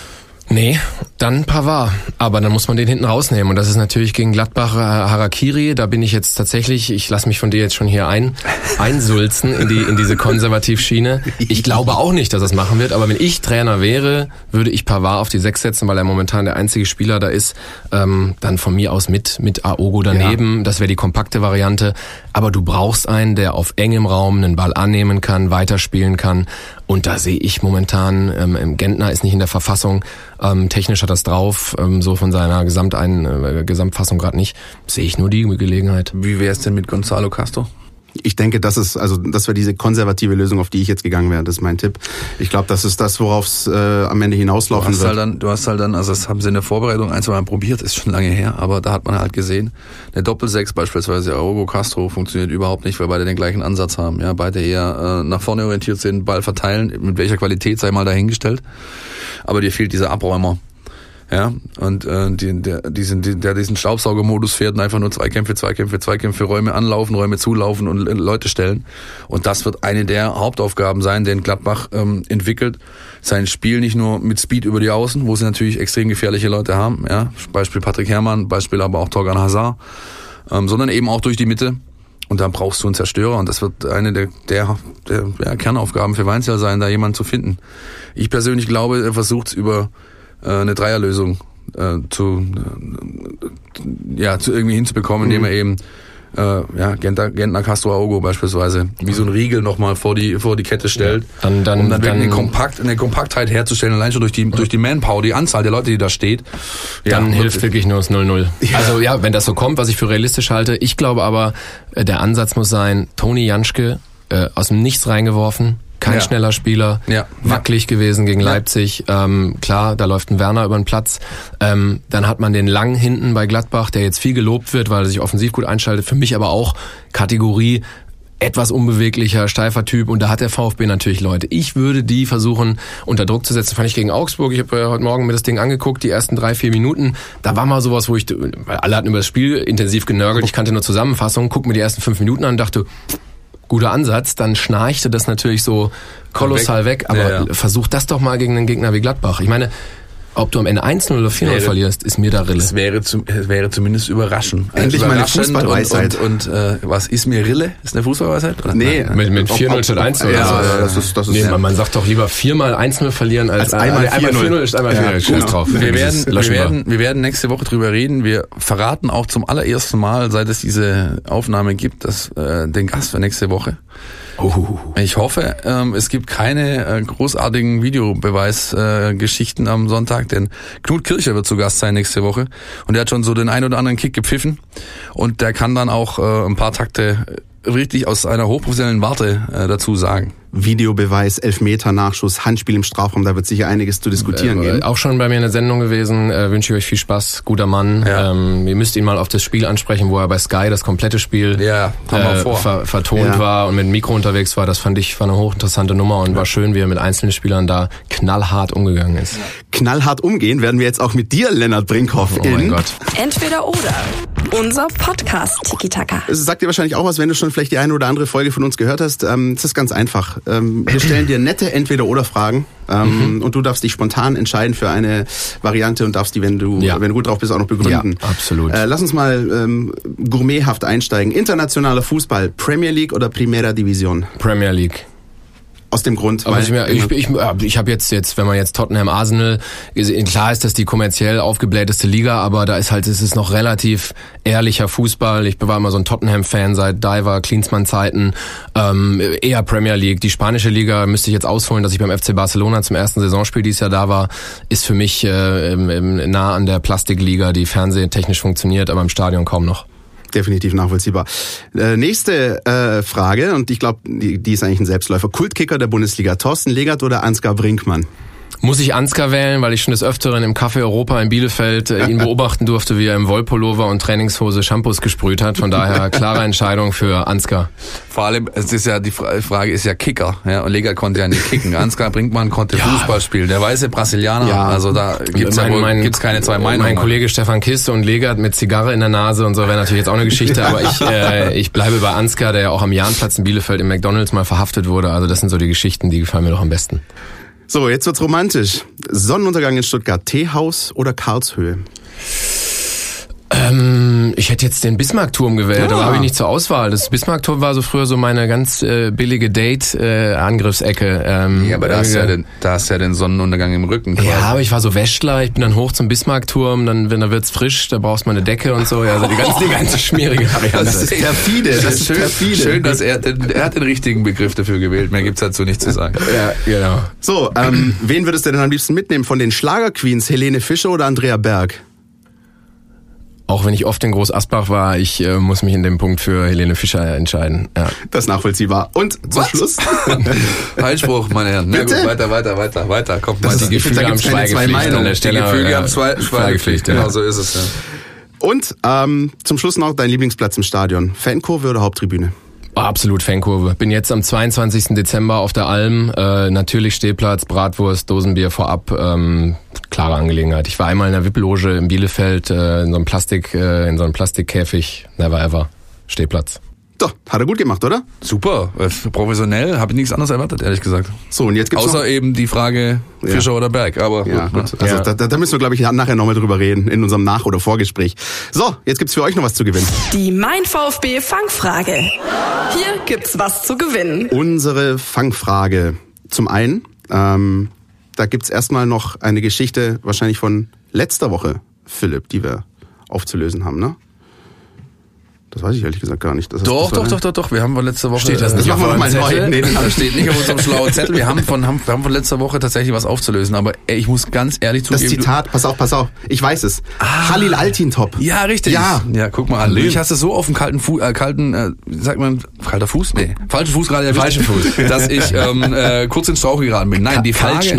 Nee, dann Pavard. Aber dann muss man den hinten rausnehmen. Und das ist natürlich gegen Gladbach Harakiri. Da bin ich jetzt tatsächlich, ich lasse mich von dir jetzt schon hier einsulzen in diese Konservativschiene. Ich glaube auch nicht, dass er es machen wird. Aber wenn ich Trainer wäre, würde ich Pavard auf die 6 setzen, weil er momentan der einzige Spieler da ist. Dann von mir aus mit Aogo daneben. Ja. Das wäre die kompakte Variante. Aber du brauchst einen, der auf engem Raum einen Ball annehmen kann, weiterspielen kann. Und da sehe ich momentan, Gentner ist nicht in der Verfassung, technisch hat das drauf, so von seiner Gesamtfassung gerade nicht, sehe ich nur die Gelegenheit. Wie wäre es denn mit Gonzalo Castro? Ich denke, das wäre diese konservative Lösung, auf die ich jetzt gegangen wäre. Das ist mein Tipp. Ich glaube, das ist das, worauf es am Ende hinauslaufen wird. Du hast halt dann, also das haben sie in der Vorbereitung 1-2 Mal probiert, ist schon lange her, aber da hat man halt gesehen, der Doppel-6 beispielsweise, Aogo Castro, funktioniert überhaupt nicht, weil beide den gleichen Ansatz haben. Ja, beide eher nach vorne orientiert sind, Ball verteilen, mit welcher Qualität sei mal dahingestellt. Aber dir fehlt dieser Abräumer. Ja, und der diesen Staubsaugermodus fährt und einfach nur Zweikämpfe, Räume anlaufen, Räume zulaufen und Leute stellen. Und das wird eine der Hauptaufgaben sein, den Gladbach entwickelt. Sein Spiel nicht nur mit Speed über die Außen, wo sie natürlich extrem gefährliche Leute haben, ja, Beispiel Patrick Herrmann, Beispiel aber auch Torgan Hazard, sondern eben auch durch die Mitte. Und dann brauchst du einen Zerstörer und das wird eine der Kernaufgaben für Weinziel sein, da jemanden zu finden. Ich persönlich glaube, er versucht es über eine Dreierlösung zu irgendwie hinzubekommen, indem er eben Gentner, Castro, Aogo beispielsweise wie so ein Riegel nochmal vor die Kette stellt, um dann wirklich eine Kompaktheit herzustellen, allein schon durch die Manpower, die Anzahl der Leute, die da steht. Dann hilft wirklich nur das 0-0. Ja. Also ja, wenn das so kommt, was ich für realistisch halte. Ich glaube aber, der Ansatz muss sein, Toni Janschke aus dem Nichts reingeworfen, kein schneller Spieler, wackelig gewesen gegen Leipzig. Klar, da läuft ein Werner über den Platz. Dann hat man den Lang hinten bei Gladbach, der jetzt viel gelobt wird, weil er sich offensiv gut einschaltet. Für mich aber auch Kategorie etwas unbeweglicher, steifer Typ und da hat der VfB natürlich Leute. Ich würde die versuchen unter Druck zu setzen. Fand ich gegen Augsburg. Ich habe heute Morgen mir das Ding angeguckt, die ersten 3-4 Minuten. Da war mal sowas, weil alle hatten über das Spiel intensiv genörgelt. Ich kannte nur Zusammenfassungen, guck mir die ersten 5 Minuten an und dachte, guter Ansatz. Dann schnarchte das natürlich so kolossal weg. Aber versuch das doch mal gegen einen Gegner wie Gladbach. Ich meine, ob du am Ende 1-0 oder 4-0 verlierst, ist mir da Rille. Es wäre zumindest überraschend. Endlich mal eine Fußballweisheit. Und was ist mir Rille? Ist eine Fußballweisheit? Oder? Nee. Mit 4-0 statt 1-0. Ja, das ist nee, man sagt doch lieber 4-mal 1-0 verlieren als einmal 4-0 ist einmal 4-0. Genau. Drauf. Wir werden nächste Woche drüber reden. Wir verraten auch zum allerersten Mal, seit es diese Aufnahme gibt, den Gast für nächste Woche. Ich hoffe, es gibt keine großartigen Videobeweisgeschichten am Sonntag, denn Knut Kircher wird zu Gast sein nächste Woche und der hat schon so den ein oder anderen Kick gepfiffen und der kann dann auch ein paar Takte richtig aus einer hochprofessionellen Warte dazu sagen. Videobeweis, Elfmeter, Nachschuss, Handspiel im Strafraum, da wird sicher einiges zu diskutieren geben. Auch schon bei mir in der Sendung gewesen, wünsche ich euch viel Spaß, guter Mann. Ja. Ihr müsst ihn mal auf das Spiel ansprechen, wo er bei Sky das komplette Spiel vertont war und mit dem Mikro unterwegs war. Das fand ich war eine hochinteressante Nummer und war schön, wie er mit einzelnen Spielern da knallhart umgegangen ist. Knallhart umgehen werden wir jetzt auch mit dir, Lennart Brinkhoff. Oh mein Gott. Entweder oder. Unser Podcast Tiki-Taka. Es sagt dir wahrscheinlich auch was, wenn du schon vielleicht die eine oder andere Folge von uns gehört hast. Es ist ganz einfach. Wir stellen dir nette Entweder-oder-Fragen und du darfst dich spontan entscheiden für eine Variante und darfst die, wenn du gut drauf bist, auch noch begründen. Ja, absolut. Lass uns mal gourmethaft einsteigen. Internationaler Fußball, Premier League oder Primera División? Premier League. Aus dem Grund, weil ich habe jetzt, wenn man jetzt Tottenham Arsenal, klar ist das die kommerziell aufgeblähteste Liga, aber da ist es ist noch relativ ehrlicher Fußball. Ich war immer so ein Tottenham-Fan seit Diver, Klinsmann-Zeiten, eher Premier League. Die spanische Liga müsste ich jetzt ausholen, dass ich beim FC Barcelona zum ersten Saisonspiel dieses Jahr da war, ist für mich nah an der Plastikliga, die fernsehtechnisch funktioniert, aber im Stadion kaum noch. Definitiv nachvollziehbar. Nächste Frage, und ich glaube, die ist eigentlich ein Selbstläufer. Kultkicker der Bundesliga, Thorsten Legert oder Ansgar Brinkmann? Muss ich Ansgar wählen, weil ich schon des Öfteren im Café Europa in Bielefeld ihn beobachten durfte, wie er im Wollpullover und Trainingshose Shampoos gesprüht hat. Von daher klare Entscheidung für Ansgar. Vor allem, es ist ja die Frage ist ja Kicker, ja, und Legert konnte ja nicht kicken. Ansgar Brinkmann konnte Fußball spielen. Der weiße Brasilianer, also da gibt's keine zwei Meinungen. Mein Kollege Stefan Kiste und Legert mit Zigarre in der Nase und so wäre natürlich jetzt auch eine Geschichte, aber ich bleibe bei Ansgar, der ja auch am Jahnplatz in Bielefeld im McDonald's mal verhaftet wurde. Also das sind so die Geschichten, die gefallen mir doch am besten. So, jetzt wird's romantisch. Sonnenuntergang in Stuttgart, Teehaus oder Karlshöhe? Ich hätte jetzt den Bismarckturm gewählt, aber habe ich nicht zur Auswahl. Das Bismarckturm war so früher so meine ganz billige Date-Angriffsecke. Ja, aber da hast du ja den Sonnenuntergang im Rücken. Quasi. Ja, aber ich war so Wäschler, ich bin dann hoch zum Bismarckturm, dann wird's frisch, da brauchst du mal eine Decke und so. Ja, also die ganze schmierige Variante. Das ist perfide. Das ist perfide. Schön, dass er hat den richtigen Begriff dafür gewählt. Mehr gibt's dazu nicht zu sagen. Ja, genau. So, wen würdest du denn am liebsten mitnehmen? Von den Schlagerqueens, Helene Fischer oder Andrea Berg? Auch wenn ich oft in Groß Asbach war, ich muss mich in dem Punkt für Helene Fischer entscheiden. Ja. Das ist nachvollziehbar. Und zum Schluss? Halsspruch, meine Herren. Na gut, weiter. Kommt mal. Die Gefühle haben Schweigepflicht an der Stelle. Die Gefühle haben Schweigepflicht, genau so ist es. Ja. Und zum Schluss noch dein Lieblingsplatz im Stadion. Fankurve oder Haupttribüne? Absolut Fankurve. Bin jetzt am 22. Dezember auf der Alm. Natürlich Stehplatz, Bratwurst, Dosenbier vorab. Klare Angelegenheit. Ich war einmal in der VIP-Loge in Bielefeld in so einem Plastikkäfig. Never ever. Stehplatz. Doch, hat er gut gemacht, oder? Super, professionell, habe ich nichts anderes erwartet, ehrlich gesagt. So, und jetzt gibt's außer eben die Frage Fischer oder Berg, aber ja, gut. Also da müssen wir, glaube ich, nachher nochmal drüber reden, in unserem Nach- oder Vorgespräch. So, jetzt gibt's für euch noch was zu gewinnen. Die Mein VfB Fangfrage. Hier gibt's was zu gewinnen. Unsere Fangfrage. Zum einen, da gibt's erstmal noch eine Geschichte, wahrscheinlich von letzter Woche, Philipp, die wir aufzulösen haben, ne? Das weiß ich ehrlich gesagt gar nicht. Doch. Wir haben von letzter Woche... Steht das nicht auf unserem Zettel? Nee, das steht nicht auf unserem schlauen Zettel. Wir haben von letzter Woche tatsächlich was aufzulösen. Aber ich muss ganz ehrlich zugeben... Das Zitat, pass auf. Ich weiß es. Halil Altintop. Ja, richtig. Ja, guck mal an. Ich hast es so auf dem kalten sagt man, kalter Fuß? Nee, falschen Fuß gerade erwischt. Falschen Fuß. Dass ich kurz ins Strauch geraten bin. Nein, die Frage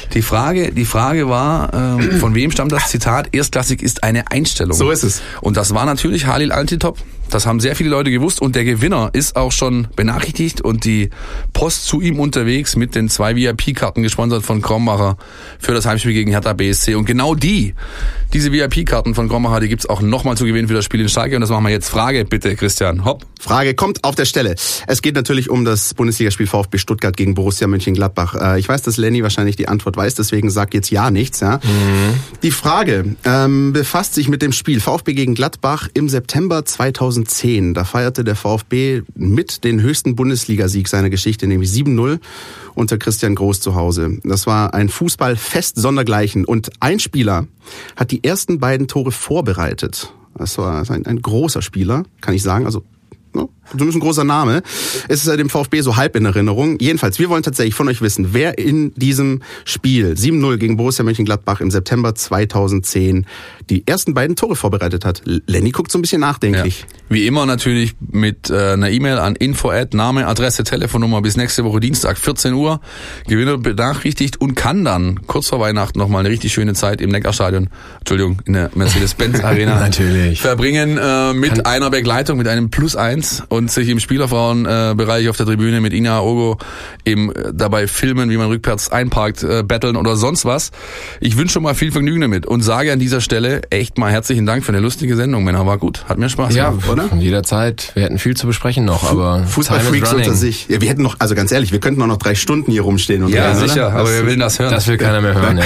war, von wem stammt das Zitat? Erstklassig ist eine Einstellung. So ist es. Und das war natürlich Halil Altintop. Das haben sehr viele Leute gewusst und der Gewinner ist auch schon benachrichtigt und die Post zu ihm unterwegs mit den 2 VIP-Karten gesponsert von Krombacher für das Heimspiel gegen Hertha BSC. Und genau diese VIP-Karten von Krombacher, die gibt's auch nochmal zu gewinnen für das Spiel in Schalke. Und das machen wir jetzt. Frage bitte, Christian. Hopp. Frage kommt auf der Stelle. Es geht natürlich um das Bundesligaspiel VfB Stuttgart gegen Borussia Mönchengladbach. Ich weiß, dass Lenny wahrscheinlich die Antwort weiß, deswegen sag jetzt ja nichts. Ja? Die Frage befasst sich mit dem Spiel VfB gegen Gladbach im September 2010. Da feierte der VfB mit den höchsten Bundesligasieg seiner Geschichte, nämlich 7-0 unter Christian Groß zu Hause. Das war ein Fußballfest sondergleichen und ein Spieler hat die ersten beiden Tore vorbereitet. Das war ein großer Spieler, kann ich sagen, also zumindest ein großer Name. Es ist dem VfB so halb in Erinnerung. Jedenfalls, wir wollen tatsächlich von euch wissen, wer in diesem Spiel 7-0 gegen Borussia Mönchengladbach im September 2010 die ersten beiden Tore vorbereitet hat. Lenny guckt so ein bisschen nachdenklich. Ja. Wie immer natürlich mit einer E-Mail an info@ Name, Adresse, Telefonnummer bis nächste Woche Dienstag 14 Uhr. Gewinner benachrichtigt und kann dann kurz vor Weihnachten nochmal eine richtig schöne Zeit im Neckarstadion, in der Mercedes-Benz Arena natürlich verbringen mit einer Begleitung, mit einem +1 und sich im Spielerfrauenbereich auf der Tribüne mit Ina Ogo eben dabei filmen, wie man rückwärts einparkt, betteln oder sonst was. Ich wünsche schon mal viel Vergnügen damit und sage an dieser Stelle echt mal herzlichen Dank für eine lustige Sendung, Männer. War gut. Hat mir Spaß gemacht, oder? Jederzeit. Wir hätten viel zu besprechen noch, aber Fußballfreaks unter sich. Ja, wir hätten noch, also ganz ehrlich, wir könnten noch 3 Stunden hier rumstehen und ja, reden, sicher, oder? aber wir wollen das hören. Das will keiner mehr hören.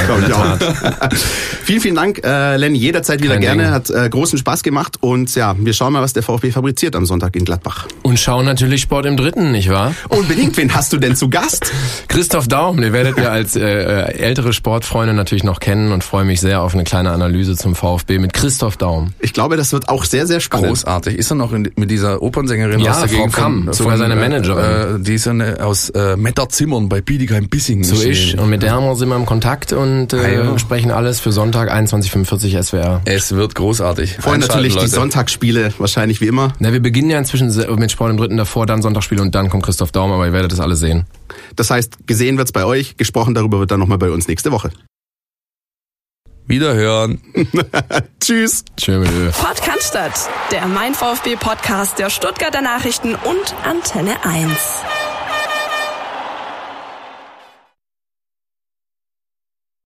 Vielen, vielen Dank, Lenny. Jederzeit wieder gerne. Hat großen Spaß gemacht und ja, wir schauen mal, was der VfB fabriziert am Sonntag in Gladbach. Und schauen natürlich Sport im Dritten, nicht wahr? Unbedingt. Wen hast du denn zu Gast? Christoph Daum, den werdet ihr als ältere Sportfreunde natürlich noch kennen und freue mich sehr auf eine kleine Analyse zum VfB mit Christoph Daum. Ich glaube, das wird auch sehr, sehr spannend. Großartig. Ist er noch mit dieser Opernsängerin ja, aus der Frau Gegend Kamm, sogar seine Managerin. Die ist aus Metterzimmern bei Bietigheim-Bissingen. So ist. Und mit der sind wir im Kontakt und sprechen alles für Sonntag 21:45 SWR. Es wird großartig. Vorhin natürlich die Sonntagsspiele, wahrscheinlich wie immer. Na, wir beginnen ja inzwischen mit Sport im Dritten, davor dann Sonntagsspiele und dann kommt Christoph Daum, aber ihr werdet das alle sehen. Das heißt, gesehen wird's bei euch, gesprochen darüber wird dann nochmal bei uns nächste Woche. Wiederhören. Tschüss. Tschüss. Podcast, der Mein VfB Podcast der Stuttgarter Nachrichten und Antenne 1.